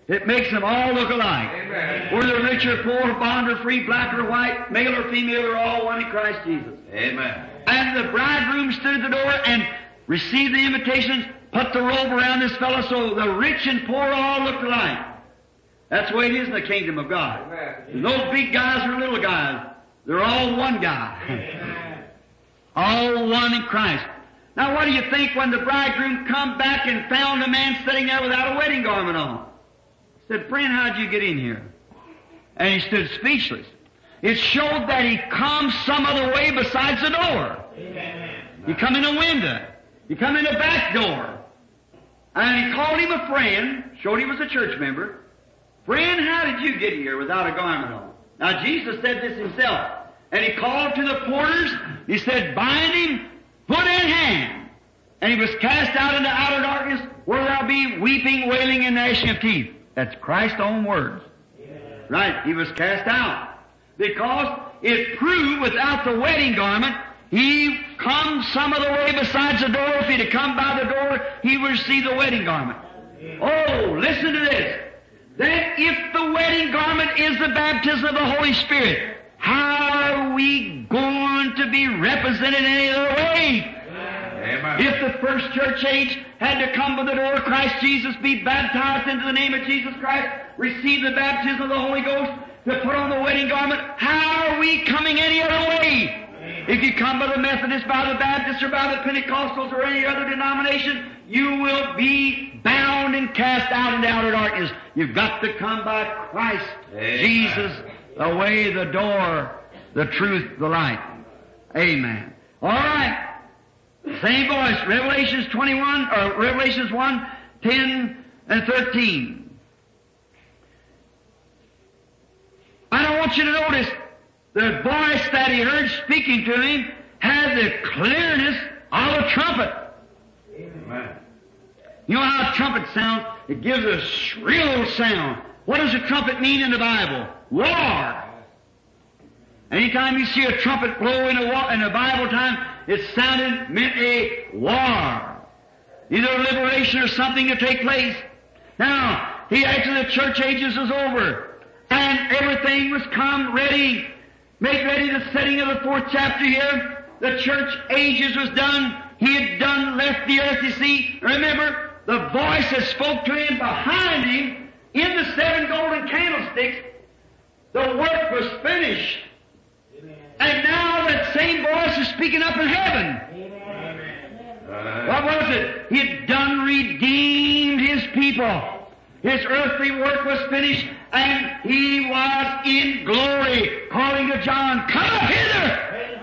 It makes them all look alike. Amen. Whether rich or poor, bond or free, black or white, male or female, they're all one in Christ Jesus. Amen. And the bridegroom stood at the door and received the invitations, put the robe around this fellow so the rich and poor all looked alike. That's the way it is in the kingdom of God. There's no big guys or little guys. They're all one guy. All one in Christ. Now what do you think when the bridegroom come back and found a man sitting there without a wedding garment on? He said, "Friend, how'd you get in here?" And he stood speechless. It showed that he come some other way besides the door. He come in a window. He come in a back door. And he called him a friend, showed he was a church member. "Friend, how did you get here without a garment on?" Now Jesus said this himself. And he called to the porters. He said, "Bind him, foot and hand." And he was cast out into outer darkness where there'll be weeping, wailing, and gnashing of teeth. That's Christ's own words. Right, he was cast out. Because it proved without the wedding garment, he come some other way besides the door. If he'd have come by the door, he would see the wedding garment. Oh, listen to this. Then if the wedding garment is the baptism of the Holy Spirit, how are we going to be represented any other way? Amen. If the first church age had to come by the door of Christ Jesus, be baptized into the name of Jesus Christ, receive the baptism of the Holy Ghost, to put on the wedding garment, how are we coming any other way? If you come by the Methodists, by the Baptists, or by the Pentecostals, or any other denomination, you will be bound and cast out into outer darkness. You've got to come by Christ, Amen. Jesus, the way, the door, the truth, the light. Amen. All right. Same voice, Revelations 21, or Revelations 1, 10 and 13. And I want you to notice the voice that he heard speaking to him had the clearness of a trumpet. Amen. You know how a trumpet sounds? It gives a shrill sound. What does a trumpet mean in the Bible? War. Anytime you see a trumpet blow in the Bible time, it meant a war. Either a liberation or something to take place. Now, after the church ages was over, and everything was come ready, make ready the setting of the 4th chapter here, the church ages was done, he had done left the earth, you see. Remember, the voice that spoke to him behind him in the 7 golden candlesticks, the work was finished. And now that same voice is speaking up in heaven. What was it? He had done redeemed his people. His earthly work was finished, and he was in glory, calling to John, "Come up hither!"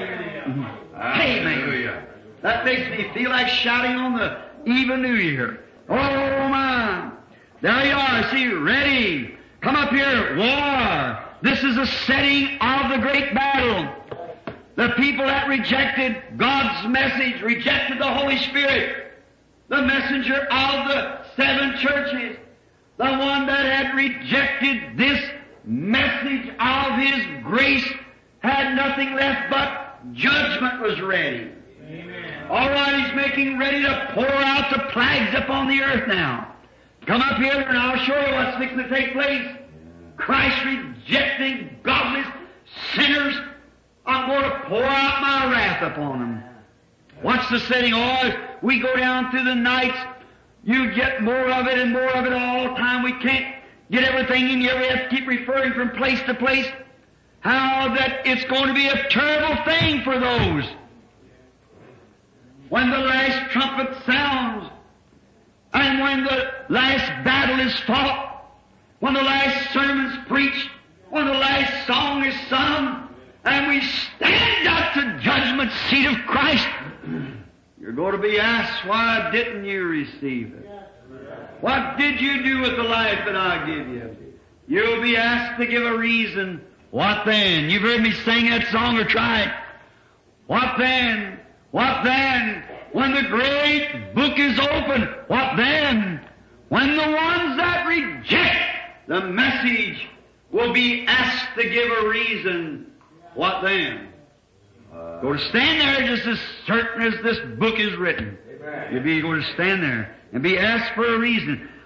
Amen. That makes me feel like shouting on the eve of New Year. Oh my! There you are, see, ready. Come up here, war. This is the setting of the great battle. The people that rejected God's message, rejected the Holy Spirit, the messenger of the 7 churches, the one that had rejected this message of His grace, had nothing left but judgment was ready. Amen. All right, He's making ready to pour out the plagues upon the earth now. Come up here and I'll show you what's fixing to take place. Christ rejecting godless sinners, I'm going to pour out my wrath upon them. What's the setting? Oh, we go down through the nights, you get more of it and more of it all the time. We can't get everything in here. We have to keep referring from place to place. How that it's going to be a terrible thing for those. When the last trumpet sounds, and when the last battle is fought, when the last sermon's preached, when the last song is sung, and we stand at the judgment seat of Christ, you're going to be asked, why didn't you receive it? What did you do with the life that I give you? You'll be asked to give a reason. What then? You've heard me sing that song or try it. What then? What then? When the great book is open, what then? When the ones that reject the message will be asked to give a reason, what then? Go to stand there just as certain as this book is written. You'll be going to stand there and be asked for a reason.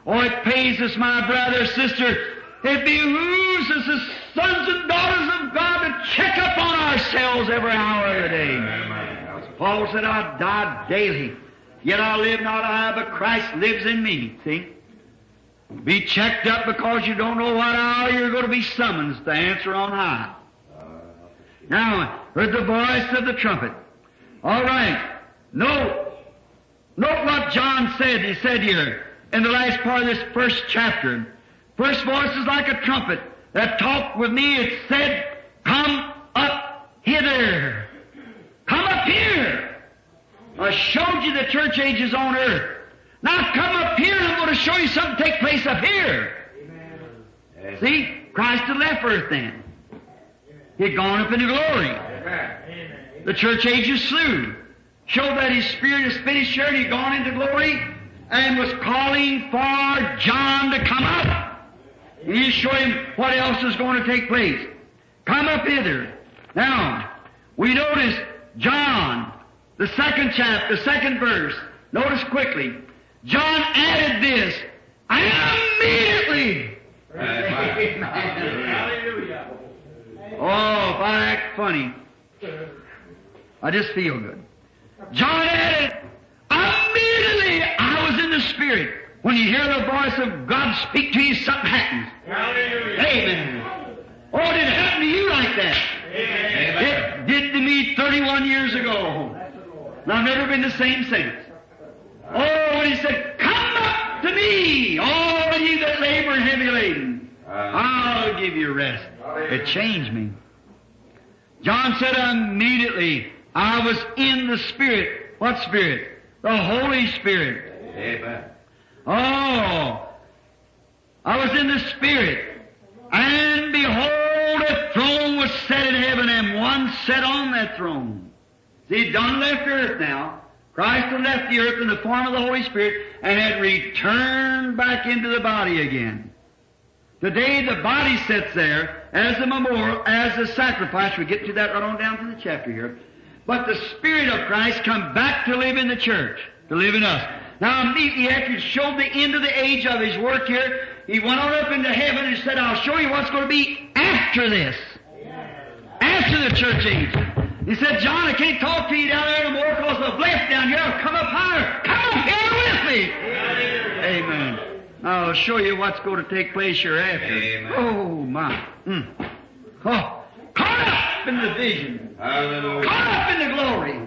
Oh, it pays us, my brother, sister. It behooves us as sons and daughters of God to check up on ourselves every hour of the day. Amen. Paul said, I die daily. Yet I live not I, but Christ lives in me. See? Be checked up because you don't know what hour you're going to be summoned to answer on high. Now, heard the voice of the trumpet. All right. Note what John said. He said here in the last part of this first chapter. First voice is like a trumpet that talked with me. It said, come up hither. Come up here. I showed you the church ages on earth. Now come up here and I'm going to show you something take place up here. Amen. See? Christ had left earth then. He had gone up into glory. Amen. The church ages slew. Showed that His Spirit is finished here and He'd gone into glory and was calling for John to come up. And He'd show him what else is going to take place. Come up hither. Now, we notice John, the second chapter, the second verse. Notice quickly. John added this. Immediately. Hallelujah. Oh, if I act funny, I just feel good. John added, immediately I was in the Spirit. When you hear the voice of God speak to you, something happens. Hallelujah. Amen. Oh, did it happen to you like that? Amen. It did to me 31 years ago. And I've never been the same since. Oh, when He said, come up to me, all of you that labor and heavy laden. I'll give you rest. It changed me. John said immediately, I was in the Spirit. What Spirit? The Holy Spirit. Amen. Oh, I was in the Spirit. And behold, a throne was set in heaven, and one sat on that throne. See, John left earth now. Christ had left the earth in the form of the Holy Spirit and had returned back into the body again. Today the body sits there as a memorial, as a sacrifice. We get to that right on down to the chapter here. But the Spirit of Christ come back to live in the church, to live in us. Now immediately after He showed the end of the age of His work here, He went on up into heaven and said, I'll show you what's going to be after this. After the church age. He said, John, I can't talk to you down there anymore because I've left down here. I'll come up higher. Come up here with me. Amen. I'll show you what's going to take place hereafter. Amen. Oh, my. Oh, caught up in the vision. Hallelujah. Caught up in the glory.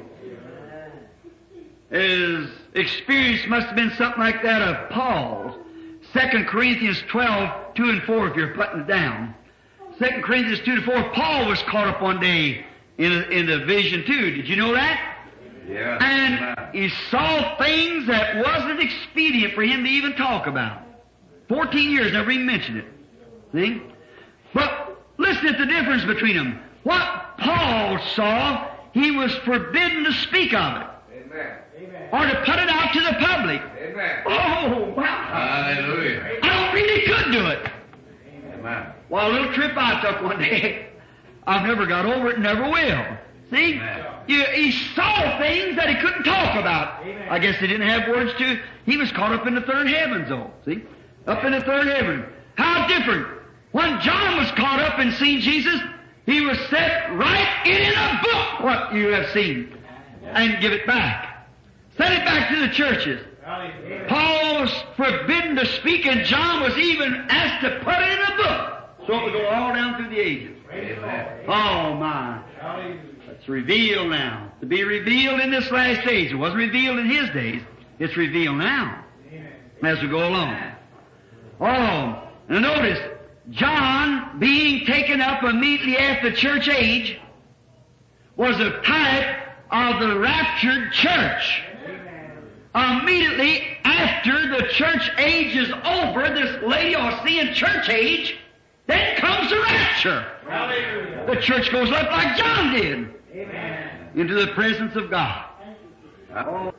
His experience must have been something like that of Paul's. 2 Corinthians 12, 2 and 4, if you're putting it down. 2 Corinthians 2 to 4, Paul was caught up one day in the vision too. Did you know that? Yeah. And he saw things that wasn't expedient for him to even talk about. 14 years, never even mentioned it. See? But listen at the difference between them. What Paul saw, he was forbidden to speak of it. Amen. Or to put it out to the public. Amen. Oh, wow. Hallelujah. I don't really could do it. Amen. Well, a little trip I took one day, I've never got over it and never will. See? Amen. He saw things that he couldn't talk about. Amen. I guess he didn't have words to. He was caught up in the third heavens, though. See? Up in the third heaven. How different. When John was caught up and seen Jesus, he was set right in a book what you have seen. And give it back. Send it back to the churches. Paul was forbidden to speak, and John was even asked to put it in a book. So it would go all down through the ages. Amen. Oh, my. It's revealed now. To be revealed in this last age. It wasn't revealed in his days. It's revealed now. As we go along. Oh, now notice, John being taken up immediately after the church age was a type of the raptured church. Immediately after the church age is over, this Laodicean church age, then comes the rapture. Hallelujah. The church goes up like John did. Amen. Into the presence of God. Oh,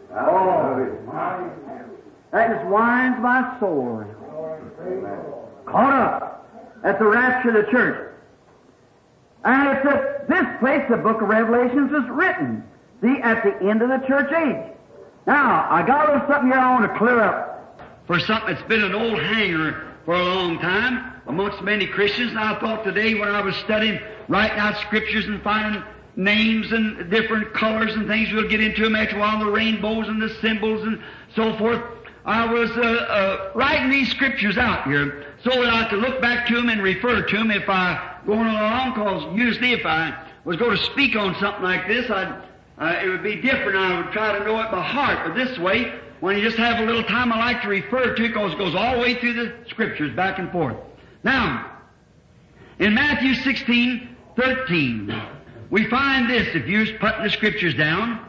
that just winds my soul. Caught up at the rapture of the church. And it's at this place the book of Revelations is written. See, at the end of the church age. Now, I got a little something here I want to clear up. for something that's been an old hanger for a long time amongst many Christians. And I thought today when I was studying, writing out scriptures and finding names and different colors and things, we'll get into them after a while, the rainbows and the symbols and so forth. I was writing these scriptures out here so that I could look back to them and refer to them if I going along, because usually if I was going to speak on something like this, it would be different. I would try to know it by heart. But this way, when you just have a little time, I like to refer to it because it goes all the way through the scriptures, back and forth. Now, in Matthew 16:13, we find this, if you're putting the scriptures down.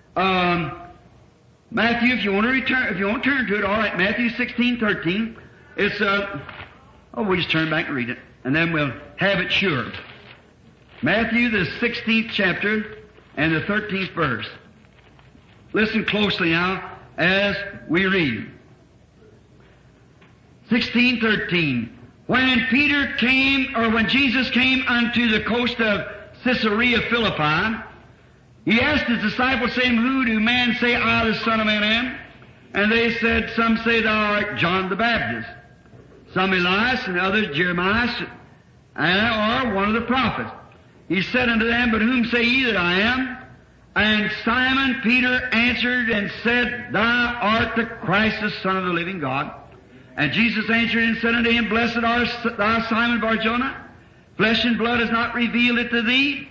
Matthew, if you want to turn to it, all right, Matthew 16:13. It's, we'll just turn back and read it, and then we'll have it sure. Matthew, the 16th chapter, and the 13th verse. Listen closely now as we read. 16:13. When Jesus came unto the coast of Caesarea Philippi, he asked his disciples, saying, Who do men say I, the Son of Man, am? And they said, Some say thou art John the Baptist, some Elias, and others Jeremiah, or one of the prophets. He said unto them, But whom say ye that I am? And Simon Peter answered and said, Thou art the Christ, the Son of the living God. And Jesus answered and said unto him, Blessed art thou, Simon Bar-Jonah. Flesh and blood has not revealed it to thee,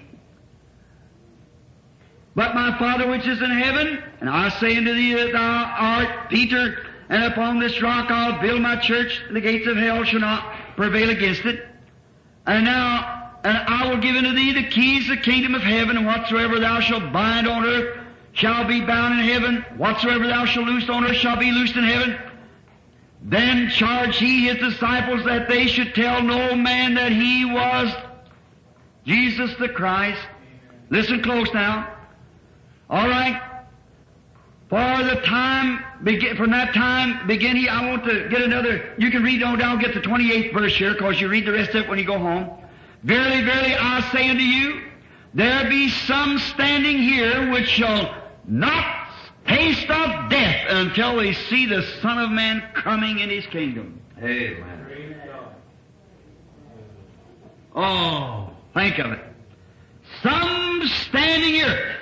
but my Father which is in heaven. And I say unto thee that thou art Peter, and upon this rock I'll build my church, and the gates of hell shall not prevail against it. And I will give unto thee the keys of the kingdom of heaven, and whatsoever thou shalt bind on earth shall be bound in heaven, whatsoever thou shalt loose on earth shall be loosed in heaven. Then charged he his disciples that they should tell no man that he was Jesus the Christ. Listen close now. All right. From that time beginning, I want to get another. You can read on down, get the 28th verse here, because you read the rest of it when you go home. Verily, verily, I say unto you, there be some standing here which shall not taste of death until they see the Son of Man coming in His kingdom. Amen. Oh, think of it. Some standing here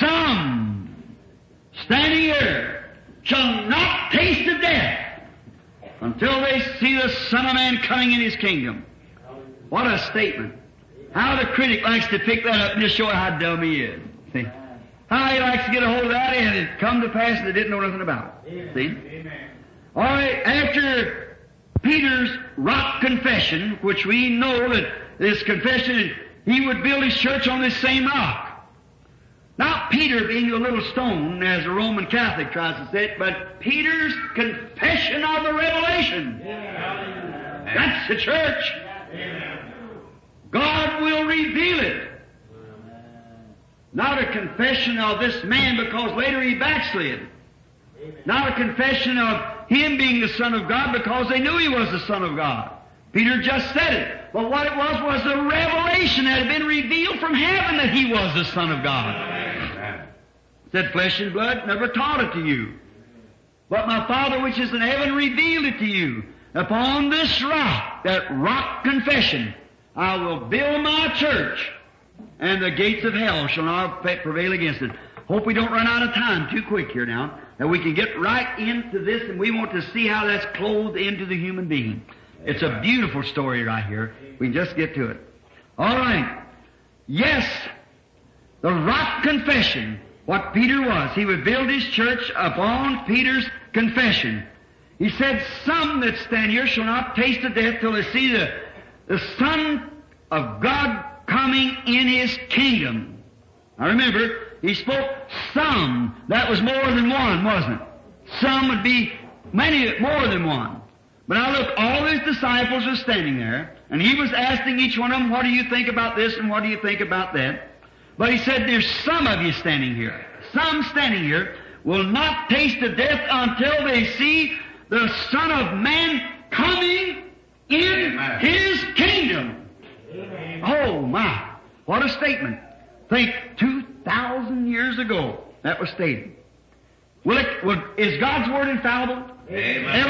shall not taste of death until they see the Son of Man coming in His kingdom. What a statement. How the critic likes to pick that up and just show how dumb he is. See? How he likes to get a hold of that and it come to pass and they didn't know nothing about it. See? Amen. All right, after Peter's rock confession, which we know that this confession, he would build his church on this same rock. Not Peter being a little stone, as a Roman Catholic tries to say it, but Peter's confession of the revelation. Amen. That's the church. Amen. God will reveal it. Not a confession of this man because later he backslid. Not a confession of him being the Son of God because they knew he was the Son of God. Peter just said it. But what it was the revelation that had been revealed from heaven that he was the Son of God. Amen. Said, flesh and blood never taught it to you, but my Father which is in heaven revealed it to you. Upon this rock, that rock confession, I will build my church, and the gates of hell shall not prevail against it. Hope we don't run out of time too quick here now, that we can get right into this, and we want to see how that's clothed into the human being. It's a beautiful story right here. We can just get to it. All right. Yes, the rock confession, what Peter was. He would build his church upon Peter's confession. He said, some that stand here shall not taste of death till they see the Son of God coming in His kingdom. Now remember, he spoke some. That was more than one, wasn't it? Some would be many, more than one. But now look, all His disciples are standing there, and He was asking each one of them, what do you think about this and what do you think about that? But He said, there's some of you standing here. Some standing here will not taste of death until they see the Son of Man coming in Amen. His kingdom. Amen. Oh my, what a statement. Think 2,000 years ago that was stated. Is God's Word infallible? Amen. Every word that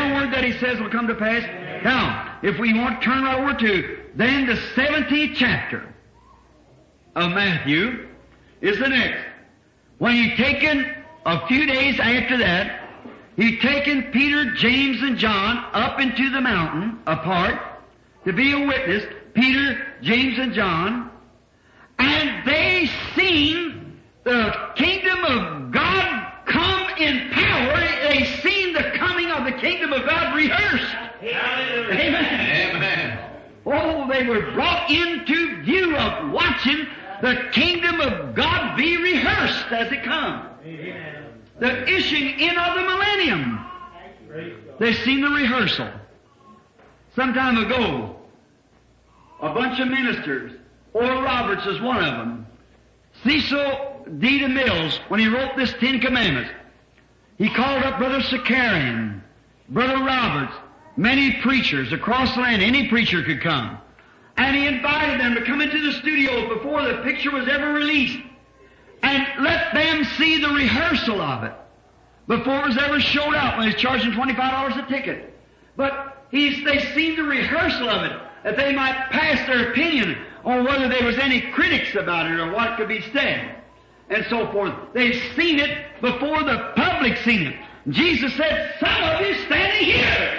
said, He says will come to pass. Now, if we want to turn right over to then the 17th chapter of Matthew is the next. When He'd taken a few days after that, He'd taken Peter, James, and John up into the mountain apart to be a witness, Peter, James, and John, and they seen the kingdom of God come in power. They seen the coming of the kingdom of God rehearsed. Amen. Amen. Oh, they were brought into view of watching the kingdom of God be rehearsed as it comes. The issuing in of the millennium. They've seen the rehearsal. Some time ago, a bunch of ministers, Oral Roberts is one of them, Cecil D. DeMills, when he wrote this 10 Commandments, he called up Brother Sakarian, Brother Roberts, many preachers across the land. Any preacher could come. And he invited them to come into the studio before the picture was ever released and let them see the rehearsal of it before it was ever showed out when he was charging $25 a ticket. But they seen the rehearsal of it, that they might pass their opinion on whether there was any critics about it or what could be said, and so forth. They've seen it before the public seen it. Jesus said, some of you standing here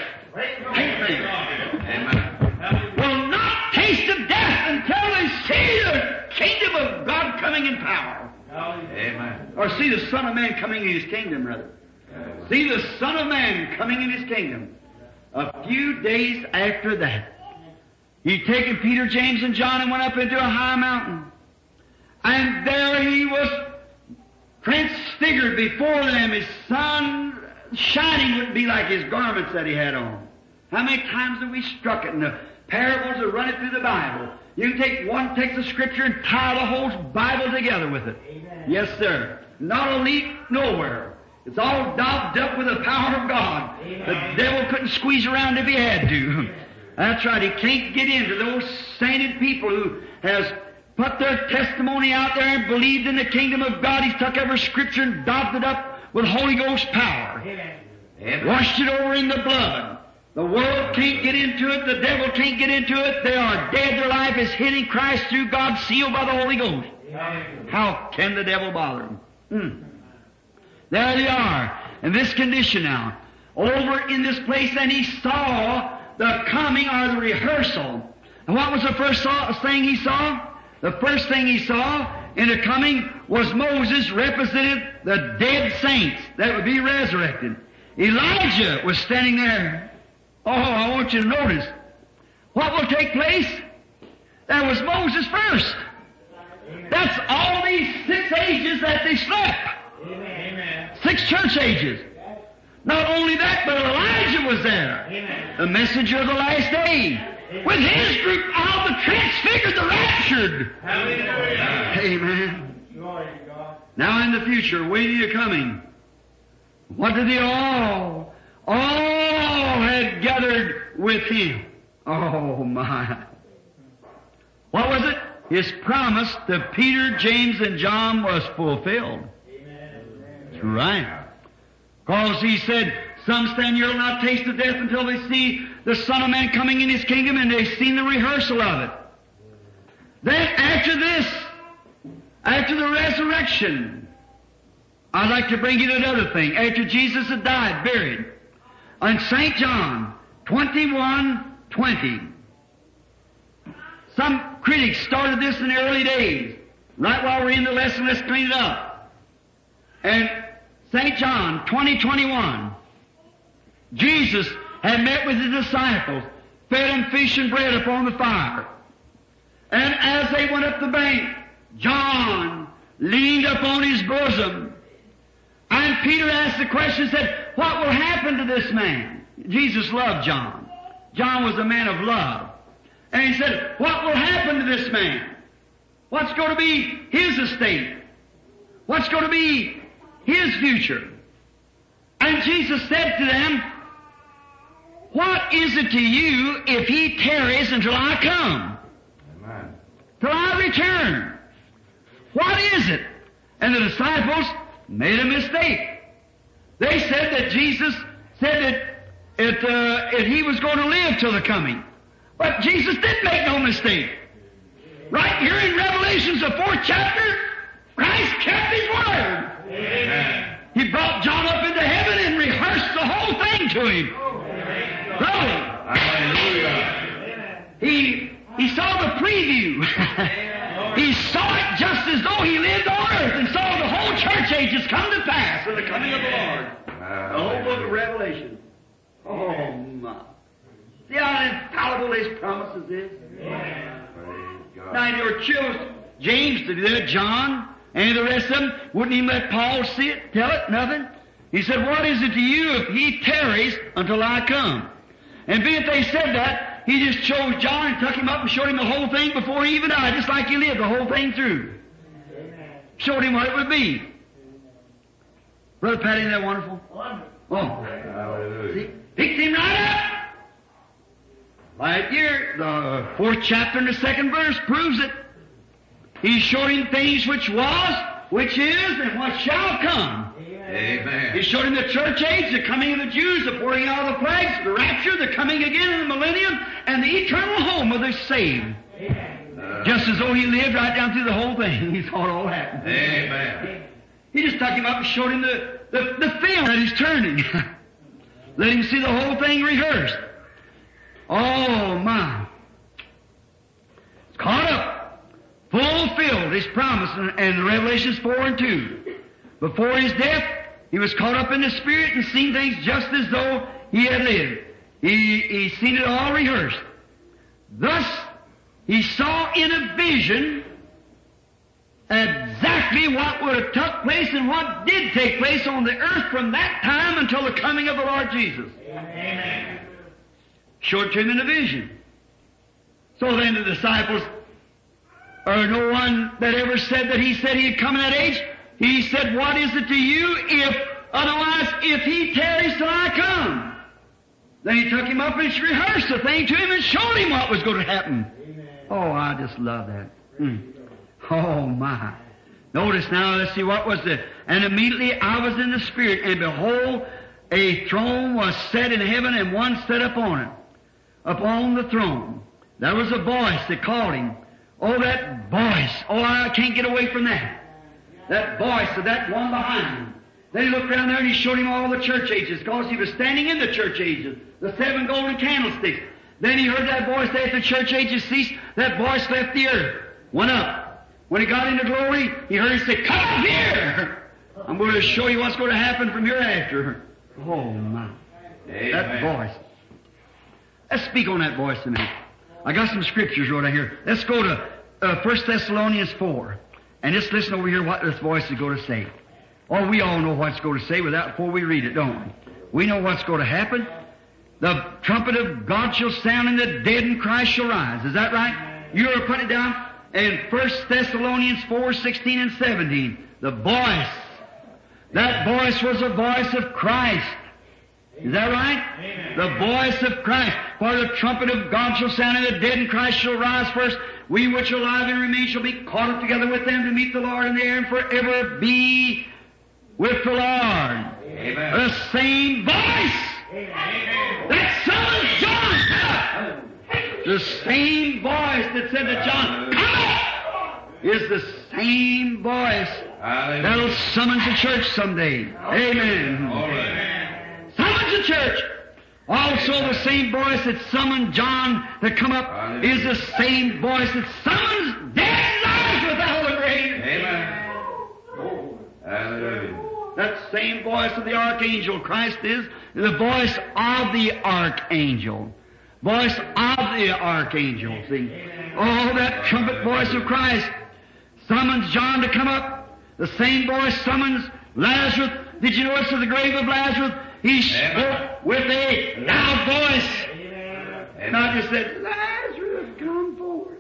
will not taste of death until they see the kingdom of God coming in power. Amen. Or see the Son of Man coming in His kingdom, rather. See the Son of Man coming in His kingdom. A few days after that, He'd taken Peter, James, and John and went up into a high mountain. And there He was transfigured before them. His sun shining wouldn't be like His garments that He had on. How many times have we struck it in the parables that run it through the Bible? You can take one text of Scripture and tie the whole Bible together with it. Amen. Yes, sir. Not a leak nowhere. It's all daubed up with the power of God. Amen. The devil couldn't squeeze around if he had to. That's right. He can't get into those sainted people who has put their testimony out there and believed in the kingdom of God. He's took every Scripture and daubed it up with Holy Ghost power. Amen. Washed it over in the blood. The world can't get into it. The devil can't get into it. They are dead. Their life is hid in Christ through God, sealed by the Holy Ghost. Amen. How can the devil bother them? There they are, in this condition now, over in this place, and he saw the coming or the rehearsal. And what was the first thing he saw? The first thing he saw in the coming was Moses represented the dead saints that would be resurrected. Elijah was standing there. Oh, I want you to notice. What will take place? That was Moses first. That's all these 6 ages that they slept. Amen. 6 church ages. Not only that, but Elijah was there. Amen. The messenger of the last day. Amen. With his group, all the transfigured, the raptured. Hallelujah. Amen. Now in the future, waiting your coming. What did they all had gathered with him? Oh my. What was it? His promise to Peter, James, and John was fulfilled. Amen. That's right. Because he said, some stand here will not taste of death until they see the Son of Man coming in His kingdom, and they've seen the rehearsal of it. Then after this, after the resurrection, I'd like to bring you to another thing. After Jesus had died, buried, on St. John 21:20, some critics started this in the early days. Right while we're in the lesson, let's clean it up. And St. John 20:21, Jesus had met with His disciples, fed them fish and bread upon the fire. And as they went up the bank, John leaned upon his bosom. And Peter asked the question, said, what will happen to this man? Jesus loved John. John was a man of love. And he said, what will happen to this man? What's going to be his estate? What's going to be his future? And Jesus said to them, what is it to you if he tarries until I come? Amen. Till I return? What is it? And the disciples made a mistake. They said that Jesus said that he was going to live till the coming. But Jesus did make no mistake. Right here in Revelations, the 4th chapter, Christ kept His word. Amen. He brought John up into heaven and rehearsed the whole thing to him. Really. Hallelujah. He saw the preview. He saw it just as though he lived on earth and saw the whole church ages come to pass in the coming of the Lord. The whole book of Revelation. Oh, my. See how infallible His promises is? Now, they were children. James to do that, John, and the rest of them wouldn't even let Paul see it, tell it, nothing. He said, what is it to you if he tarries until I come? And being they said that, he just chose John and took him up and showed him the whole thing before he even died, just like he lived the whole thing through. Showed him what it would be. Brother Patty, isn't that wonderful? Oh. Hallelujah. See, picked him right up. Right here, the 4th chapter and the 2nd verse proves it. He showed him things which was, which is, and what shall come. Amen. He showed him the church age, the coming of the Jews, the pouring out of the plagues, the rapture, the coming again in the millennium, and the eternal home of the saved. Just as though he lived right down through the whole thing. He saw it all happen. Amen. He just took him up and showed him the film that he's turning. Let him see the whole thing rehearsed. Oh, my. It's caught up, fulfilled His promise in Revelations 4 and 2. Before His death, He was caught up in the Spirit and seen things just as though He had lived. He seen it all rehearsed. Thus, He saw in a vision exactly what would have took place and what did take place on the earth from that time until the coming of the Lord Jesus. Amen. Showed to him in a vision. So then the disciples, or no one that ever said that He said He had come in that age, He said, what is it to you if He tarries till I come? Then He took him up and rehearsed the thing to him and showed him what was going to happen. Amen. Oh, I just love that. Oh, my. Notice now, let's see, what was it? And immediately I was in the Spirit, and behold, a throne was set in heaven, and one sat upon it. Upon the throne. There was a voice that called him. Oh, that voice. Oh, I can't get away from that. That voice of that one behind him. Then he looked around there and He showed him all the church ages, because he was standing in the church ages, the 7 golden candlesticks. Then he heard that voice after the church ages ceased. That voice left the earth, went up. When he got into glory, he heard Him say, come up here. I'm going to show you what's going to happen from hereafter. Oh, my. Amen. That voice. Let's speak on that voice a minute. I got some scriptures wrote out here. Let's go to 1 Thessalonians 4. And just listen over here what this voice is going to say. Oh, we all know what it's going to say before we read it, don't we? We know what's going to happen. The trumpet of God shall sound, and the dead in Christ shall rise. Is that right? You are putting it down in 1 Thessalonians 4, 16 and 17. The voice. That voice was the voice of Christ. Is that right? Amen. The voice of Christ. For the trumpet of God shall sound, and the dead in Christ shall rise first. We which are alive and remain shall be caught up together with them to meet the Lord in the air, and forever be with the Lord. Amen. The same voice Amen. that summoned John. The same voice that said to John, come up, is the same voice that'll summon the church someday. Amen. All right. Summons the church. Also the same voice that summoned John to come up is the same voice that summons dead Lazarus out of the grave. Amen. Hallelujah. That same voice of the archangel Christ is the voice of the archangel. Voice of the archangel. See? Oh, that trumpet voice of Christ summons John to come up. The same voice summons Lazarus. Did you notice of the grave of Lazarus? He spoke with a loud voice. Amen. Not just said, Lazarus, come forth.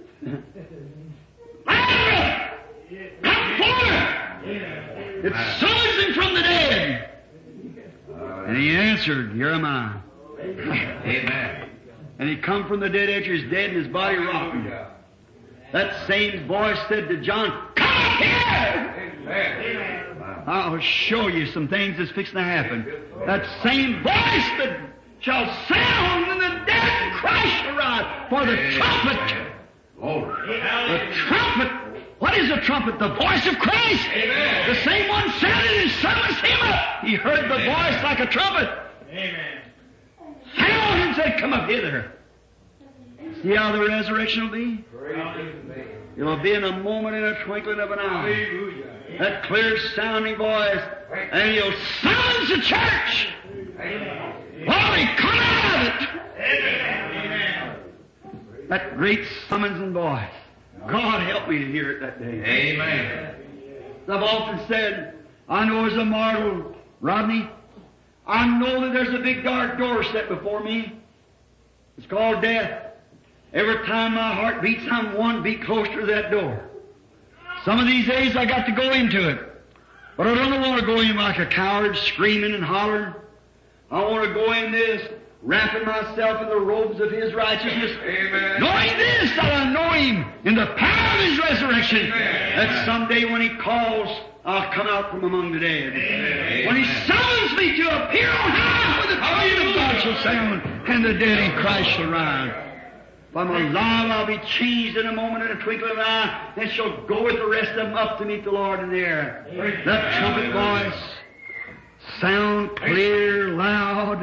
Lazarus, come forth. It summons him from the dead. And he answered, here am I. Amen. And he come from the dead after he's dead and his body rotting. That same voice said to John, come up here. Amen. I'll show you some things that's fixing to happen. That same voice that shall sound when the dead in Christ shall rise. For the trumpet, Glory. the trumpet, what is a trumpet? The voice of Christ. Amen. The same one sounded and summons him up. He heard the voice like a trumpet. Amen. Sound and said, come up hither. See how the resurrection will be? It'll be in a moment, in a twinkling of an eye. Hallelujah. That clear sounding voice, and he'll summons the church. Glory, come out of it. Amen. That great summonsing voice. God help me to hear it that day. Amen. I've often said, I know as a mortal, Rodney, I know that there's a big dark door set before me. It's called death. Every time my heart beats, I'm one beat closer to that door. Some of these days I got to go into it. But I don't want to go in like a coward, screaming and hollering. I want to go in this, wrapping myself in the robes of His righteousness. Amen. Knowing this, that I know Him in the power of His resurrection. Amen. That someday when He calls, I'll come out from among the dead. Amen. When He summons me to appear on high, for the trumpet of God shall sound, and the dead in Christ shall rise. If I'm alive, I'll be changed in a moment, in a twinkling of an eye, and shall go with the rest of them up to meet the Lord in the air. That trumpet voice, sound clear, loud.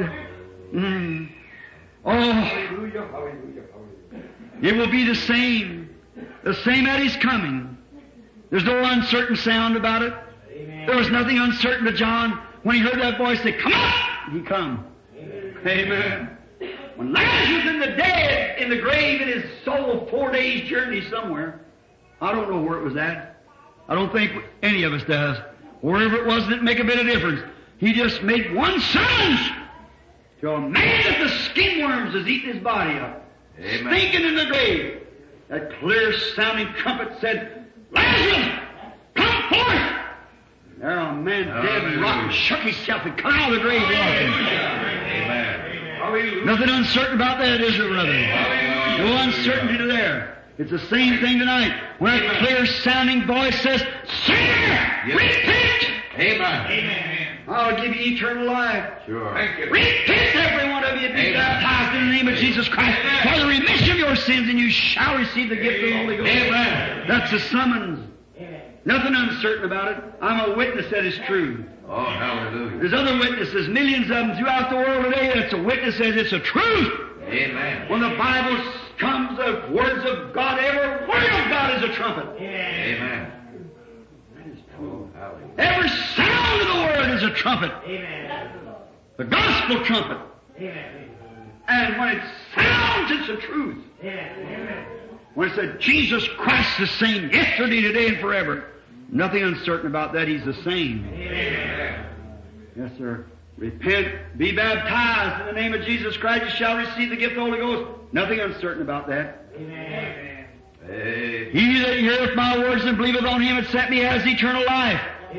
Oh, Hallelujah. Hallelujah. it will be the same at His coming. There's no uncertain sound about it. Amen. There was nothing uncertain to John when he heard that voice say, come up! He come. Amen. When Lazarus in the dead, in the grave, in his soul, 4 days' journey somewhere, I don't know where it was at. I don't think any of us does. Wherever it was, didn't make a bit of difference. He just made one summons to a man that the skin worms has eaten his body up. Amen. Stinking in the grave. That clear sounding trumpet said, Lazarus, come forth! There a man dead and rotten shook himself and come out of the grave walking. Amen. Nothing uncertain about that, is there, brother? No uncertainty to there. It's the same thing tonight. When a clear sounding voice says, Sinner, repent! Amen. I'll give you eternal life. Sure. Thank you. Repent, every one of you, and be Amen. baptized in the name of Jesus Christ for the remission of your sins, and you shall receive the gift of the Holy Ghost. Amen. That's the summons. Nothing uncertain about it. I'm a witness that it's true. Oh, hallelujah. There's other witnesses, millions of them throughout the world today. That's a witness says it's a truth. Amen. When the Bible comes, the words of God, every word of God is a trumpet. Amen. Oh, hallelujah. Every sound of the word is a trumpet. The gospel trumpet. And when it sounds, it's the truth. When it said, Jesus Christ the same, yesterday, today, and forever. Nothing uncertain about that. He's the same. Yes, sir. Repent, be baptized in the name of Jesus Christ. You shall receive the gift of the Holy Ghost. Nothing uncertain about that. Hey. He that heareth my words and believeth on Him that sent me has eternal life.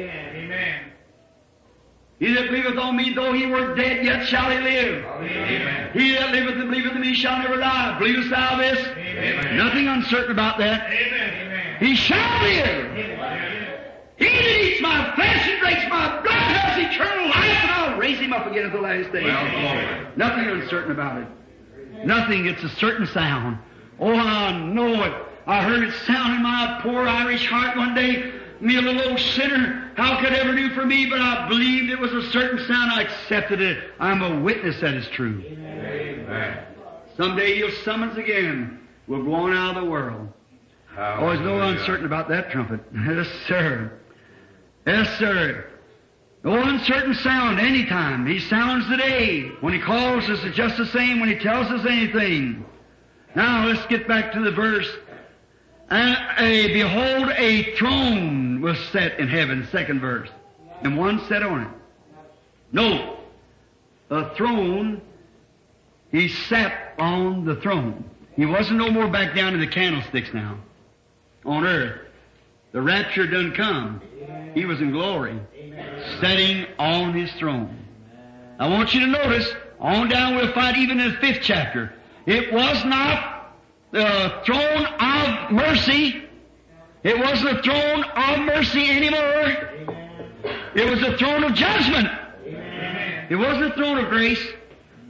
He that believeth on me, though he were dead, yet shall he live. Amen. He that liveth and believeth in me shall never die. Believest thou this? Amen. Nothing uncertain about that. He shall live. He that eats my flesh and drinks my blood has eternal life, and I'll raise him up again at the last day. Well, glory. Nothing uncertain about it. Nothing. It's a certain sound. Oh, I know it. I heard it sound in my poor Irish heart one day. Me, a little old sinner, how could it ever do for me? But I believed it was a certain sound. I accepted it. I'm a witness that it's true. Amen. Someday He'll summons again. We'll go on out of the world. Oh, there's no Hallelujah. uncertain about that trumpet. Yes, sir. Yes, sir. No uncertain sound any time. He sounds today. When He calls us, it's just the same when He tells us anything. Now, let's get back to the verse. And behold, a throne was set in heaven, second verse, and one sat on it. No, a throne, He sat on the throne. He wasn't no more back down in the candlesticks now on earth. The rapture done come. He was in glory, sitting on His throne. I want you to notice, on down we'll find even in the 5th chapter, it was not the throne of mercy. It wasn't the throne of mercy anymore. It was the throne of judgment. It wasn't the throne of grace.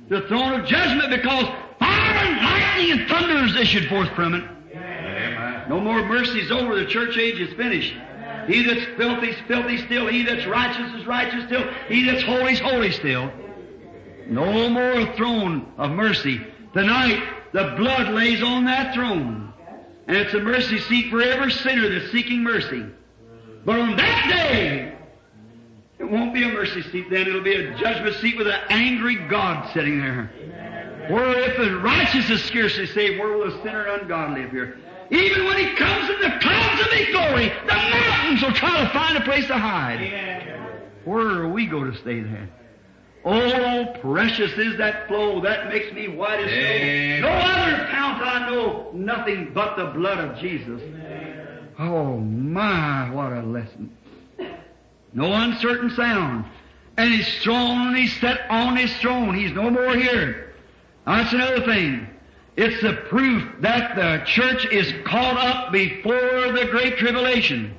The throne of judgment, because fire and lightning and thunders issued forth from it. Amen. No more mercy's over. The church age is finished. He that's filthy is filthy still. He that's righteous is righteous still. He that's holy is holy still. No more throne of mercy. Tonight, the blood lays on that throne. And it's a mercy seat for every sinner that's seeking mercy. But on that day, it won't be a mercy seat then. It'll be a judgment seat with an angry God sitting there. Where if the righteous is scarcely saved, where will the sinner ungodly appear? Even when He comes in the clouds of His glory, the mountains will try to find a place to hide. Where are we going to stay then? Oh, precious is that flow that makes me white as snow. No other fount I know, nothing but the blood of Jesus. Oh my, what a lesson. No uncertain sound. And He's thrown and He's set on His throne. He's no more here. That's another thing. It's the proof that the church is caught up before the great tribulation.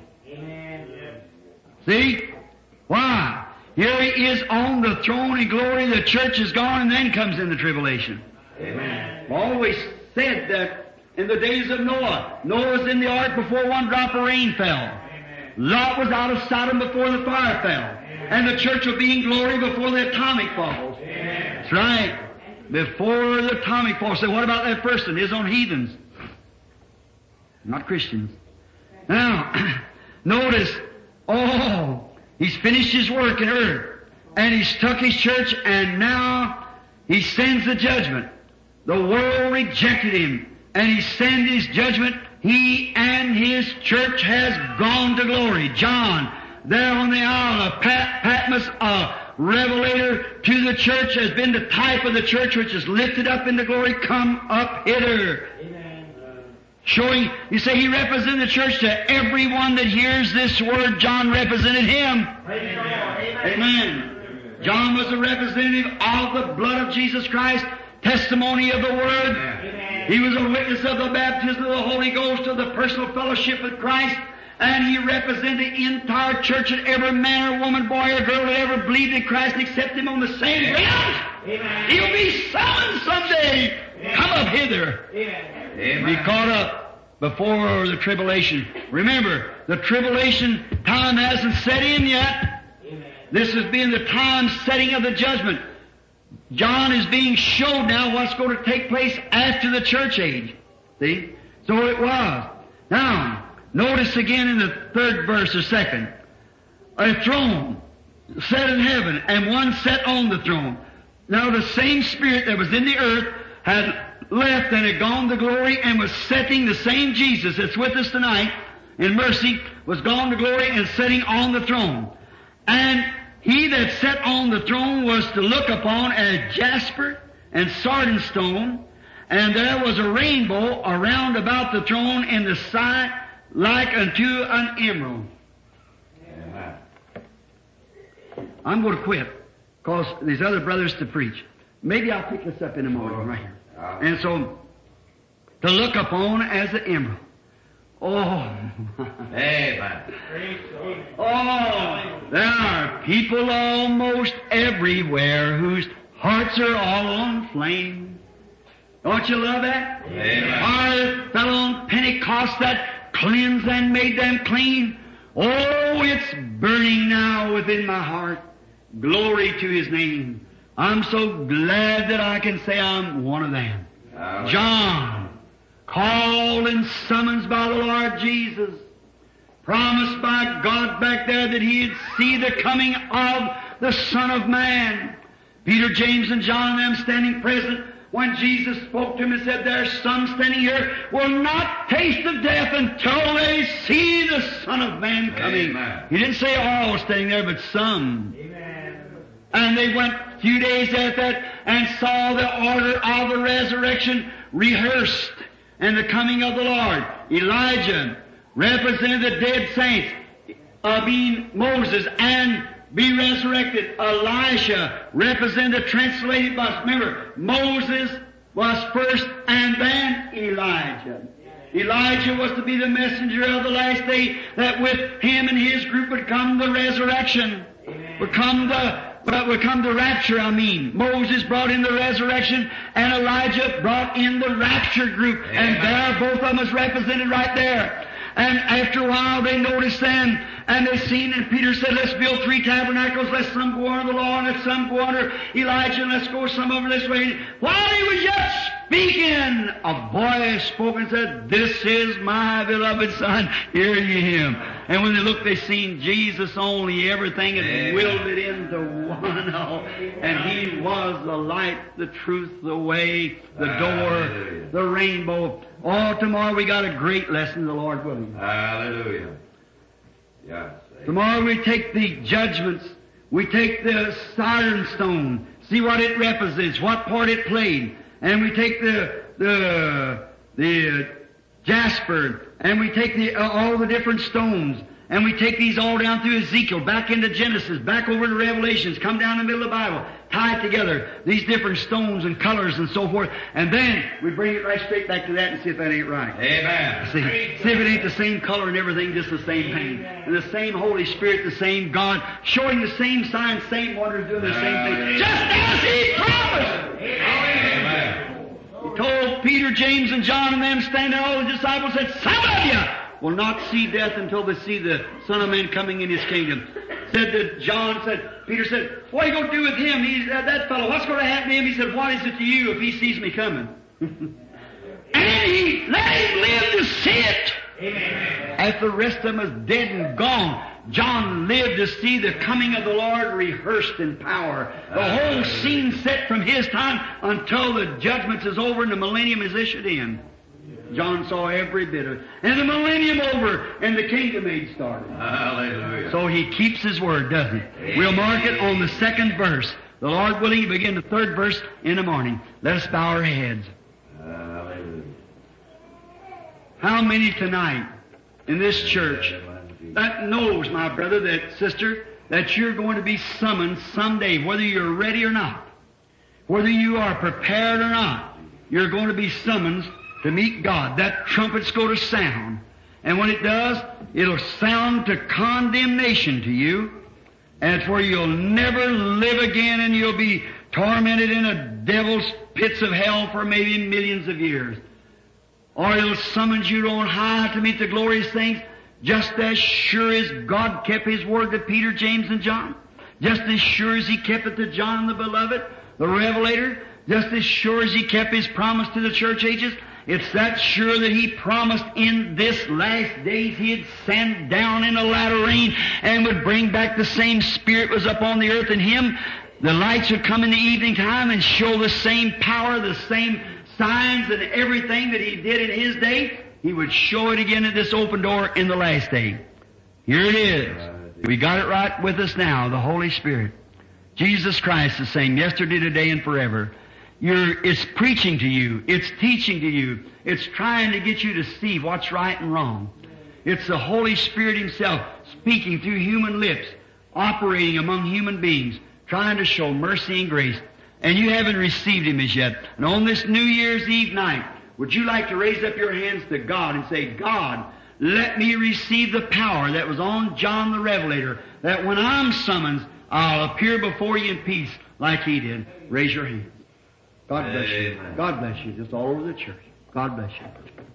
See? Why? Here He is on the throne in glory, the church is gone, and then comes in the tribulation. Amen. I've always said that in the days of Noah, Noah was in the ark before one drop of rain fell. Lot was out of Sodom before the fire fell. And the church will be in glory before the atomic falls. That's right. Before the atomic falls. So what about that person? His own heathens. Not Christians. Now, notice, He's finished His work in earth. And He's took His church, and now He sends the judgment. The world rejected Him, and He sends His judgment. He and His church has gone to glory. John, there on the Isle of Patmos, a revelator to the church, has been the type of the church which is lifted up into glory. Come up hither. Showing, you say He represented the church to everyone that hears this word. John represented Him. Amen. John was a representative of the blood of Jesus Christ, testimony of the Word. He was a witness of the baptism of the Holy Ghost, of the personal fellowship with Christ, and he represented the entire church, and every man or woman, boy or girl that ever believed in Christ and accepted Him on the same grounds. He'll be summoned someday. Come up hither. Be caught up before the tribulation. Remember, the tribulation time hasn't set in yet. This is being the time setting of the judgment. John is being showed now what's going to take place after the church age. See? So it was. Now, notice again in the third verse or second. A throne set in heaven, and one set on the throne. Now the same Spirit that was in the earth had left and had gone to glory and was setting, the same Jesus that's with us tonight in mercy was gone to glory and sitting on the throne. And He that sat on the throne was to look upon as jasper and sardine stone, and there was a rainbow around about the throne in the sight like unto an emerald. Amen. I'm going to quit, because there's other brothers to preach. Maybe I'll pick this up in the morning, right here. And so, to look upon as an emerald. Amen. There are people almost everywhere whose hearts are all on flame. Don't you love that? Amen. Our fellow on Pentecost that cleansed and made them clean. It's burning now within my heart. Glory to His name. I'm so glad that I can say I'm one of them. Amen. John, called and summoned by the Lord Jesus, promised by God back there that he'd see the coming of the Son of Man. Peter, James, and John and them standing present when Jesus spoke to him and said, there's some standing here will not taste of death until they see the Son of Man coming. Amen. He didn't say all standing there, but some. Amen. And they went a few days after that and saw the order of the resurrection rehearsed and the coming of the Lord. Elijah represented the dead saints, being Moses, and be resurrected. Elisha represented the translated bus. Remember, Moses was first and then Elijah. Elijah was to be the messenger of the last day, that with him and his group would come the resurrection, would come the But we come to rapture, Moses brought in the resurrection, and Elijah brought in the rapture group. Amen. And there, both of them is represented right there. And after a while, they noticed then, and they seen, and Peter said, let's build 3 tabernacles, let some go under the law, and let some go under Elijah, and let's go some over this way. While he was yet speaking, a voice spoke and said, this is my beloved Son, hear ye him. And when they looked, they seen Jesus only, everything, and willed it into one. And he was the light, the truth, the way, the door, the rainbow. Oh, tomorrow we got a great lesson, the Lord willing. Hallelujah. Yes. Tomorrow we take the judgments. We take the siren stone, see what it represents, what part it played. And we take the jasper, and we take all the different stones, and we take these all down through Ezekiel, back into Genesis, back over to Revelations, come down the middle of the Bible, tie it together, these different stones and colors and so forth, and then we bring it right straight back to that and see if that ain't right. Amen. See if it ain't the same color and everything, just the same thing. And the same Holy Spirit, the same God, showing the same signs, same wonders, doing the same thing, just as He promised. Amen. He told Peter, James, and John and them standing, all the disciples said, some of you will not see death until they see the Son of Man coming in His kingdom. Said to John, Peter said, what are you going to do with him? That fellow, what's going to happen to him? He said, what is it to you if he sees me coming? And he let him live to see it. Amen. After the rest of them was dead and gone, John lived to see the coming of the Lord rehearsed in power. The whole scene set from his time until the judgments is over and the millennium is issued in. John saw every bit of it. And the millennium over, and the kingdom age started. Hallelujah. So he keeps his word, doesn't he? We'll mark it on the 2nd verse. The Lord willing, we begin the 3rd verse in the morning. Let us bow our heads. Hallelujah. How many tonight in this church that knows, my brother, that sister, that you're going to be summoned someday, whether you're ready or not, whether you are prepared or not, you're going to be summoned to meet God. That trumpet's going to sound. And when it does, it'll sound to condemnation to you. And it's where you'll never live again, and you'll be tormented in a devil's pits of hell for maybe millions of years. Or it'll summon you on high to meet the glorious things, just as sure as God kept His word to Peter, James, and John. Just as sure as He kept it to John the Beloved, the Revelator. Just as sure as He kept His promise to the church ages. It's that sure that He promised in this last days He'd send down in a latter rain and would bring back the same Spirit was upon the earth in Him. The lights would come in the evening time and show the same power, the same signs and everything that He did in His day. He would show it again at this open door in the last day. Here it is. We got it right with us now, the Holy Spirit. Jesus Christ the same yesterday, today, and forever. It's preaching to you. It's teaching to you. It's trying to get you to see what's right and wrong. It's the Holy Spirit Himself speaking through human lips, operating among human beings, trying to show mercy and grace. And you haven't received Him as yet. And on this New Year's Eve night, would you like to raise up your hands to God and say, God, let me receive the power that was on John the Revelator, that when I'm summoned, I'll appear before you in peace like He did. Raise your hand. God bless you. God bless you. Just all over the church. God bless you.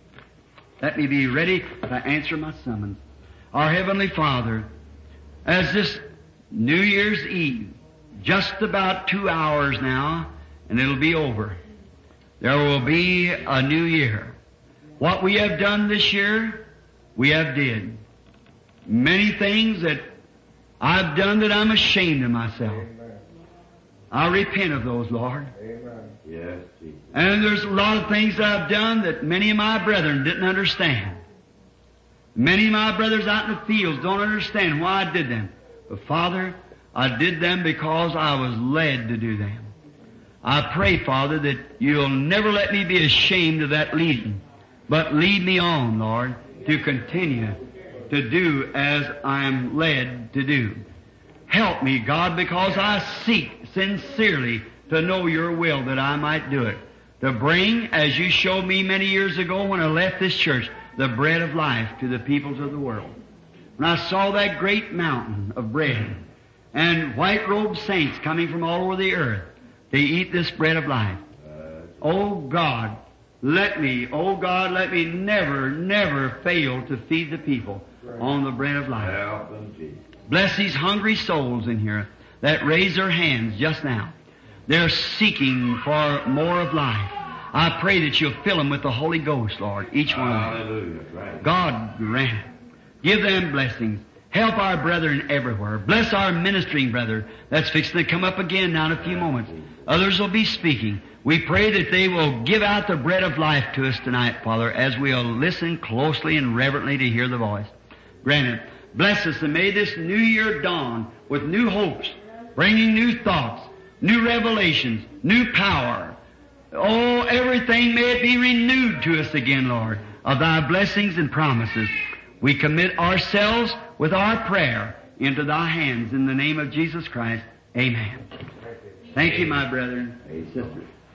Let me be ready to answer my summons. Our Heavenly Father, as this New Year's Eve, just about 2 hours now, and it'll be over. There will be a new year. What we have done this year, we have did. Many things that I've done that I'm ashamed of myself. I repent of those, Lord. Yes, Jesus. And there's a lot of things that I've done that many of my brethren didn't understand. Many of my brothers out in the fields don't understand why I did them. But Father, I did them because I was led to do them. I pray, Father, that You'll never let me be ashamed of that leading, but lead me on, Lord, to continue to do as I am led to do. Help me, God, because I seek sincerely to know Your will that I might do it. To bring, as You showed me many years ago when I left this church, the bread of life to the peoples of the world. When I saw that great mountain of bread, and white-robed saints coming from all over the earth. They eat this bread of life. Oh God, let me never, never fail to feed the people on the bread of life. Help them, Jesus. Bless these hungry souls in here that raised their hands just now. They're seeking for more of life. I pray that you'll fill them with the Holy Ghost, Lord, each one of them. Hallelujah. Right. God grant it. Give them blessings. Help our brethren everywhere. Bless our ministering brother that's fixing to come up again now in a few moments. Others will be speaking. We pray that they will give out the bread of life to us tonight, Father, as we'll listen closely and reverently to hear the voice. Grant it. Bless us, and may this new year dawn with new hopes, bringing new thoughts, new revelations, new power. Oh, everything may it be renewed to us again, Lord, of Thy blessings and promises. We commit ourselves with our prayer into Thy hands in the name of Jesus Christ. Amen. Thank you, my brethren and sisters.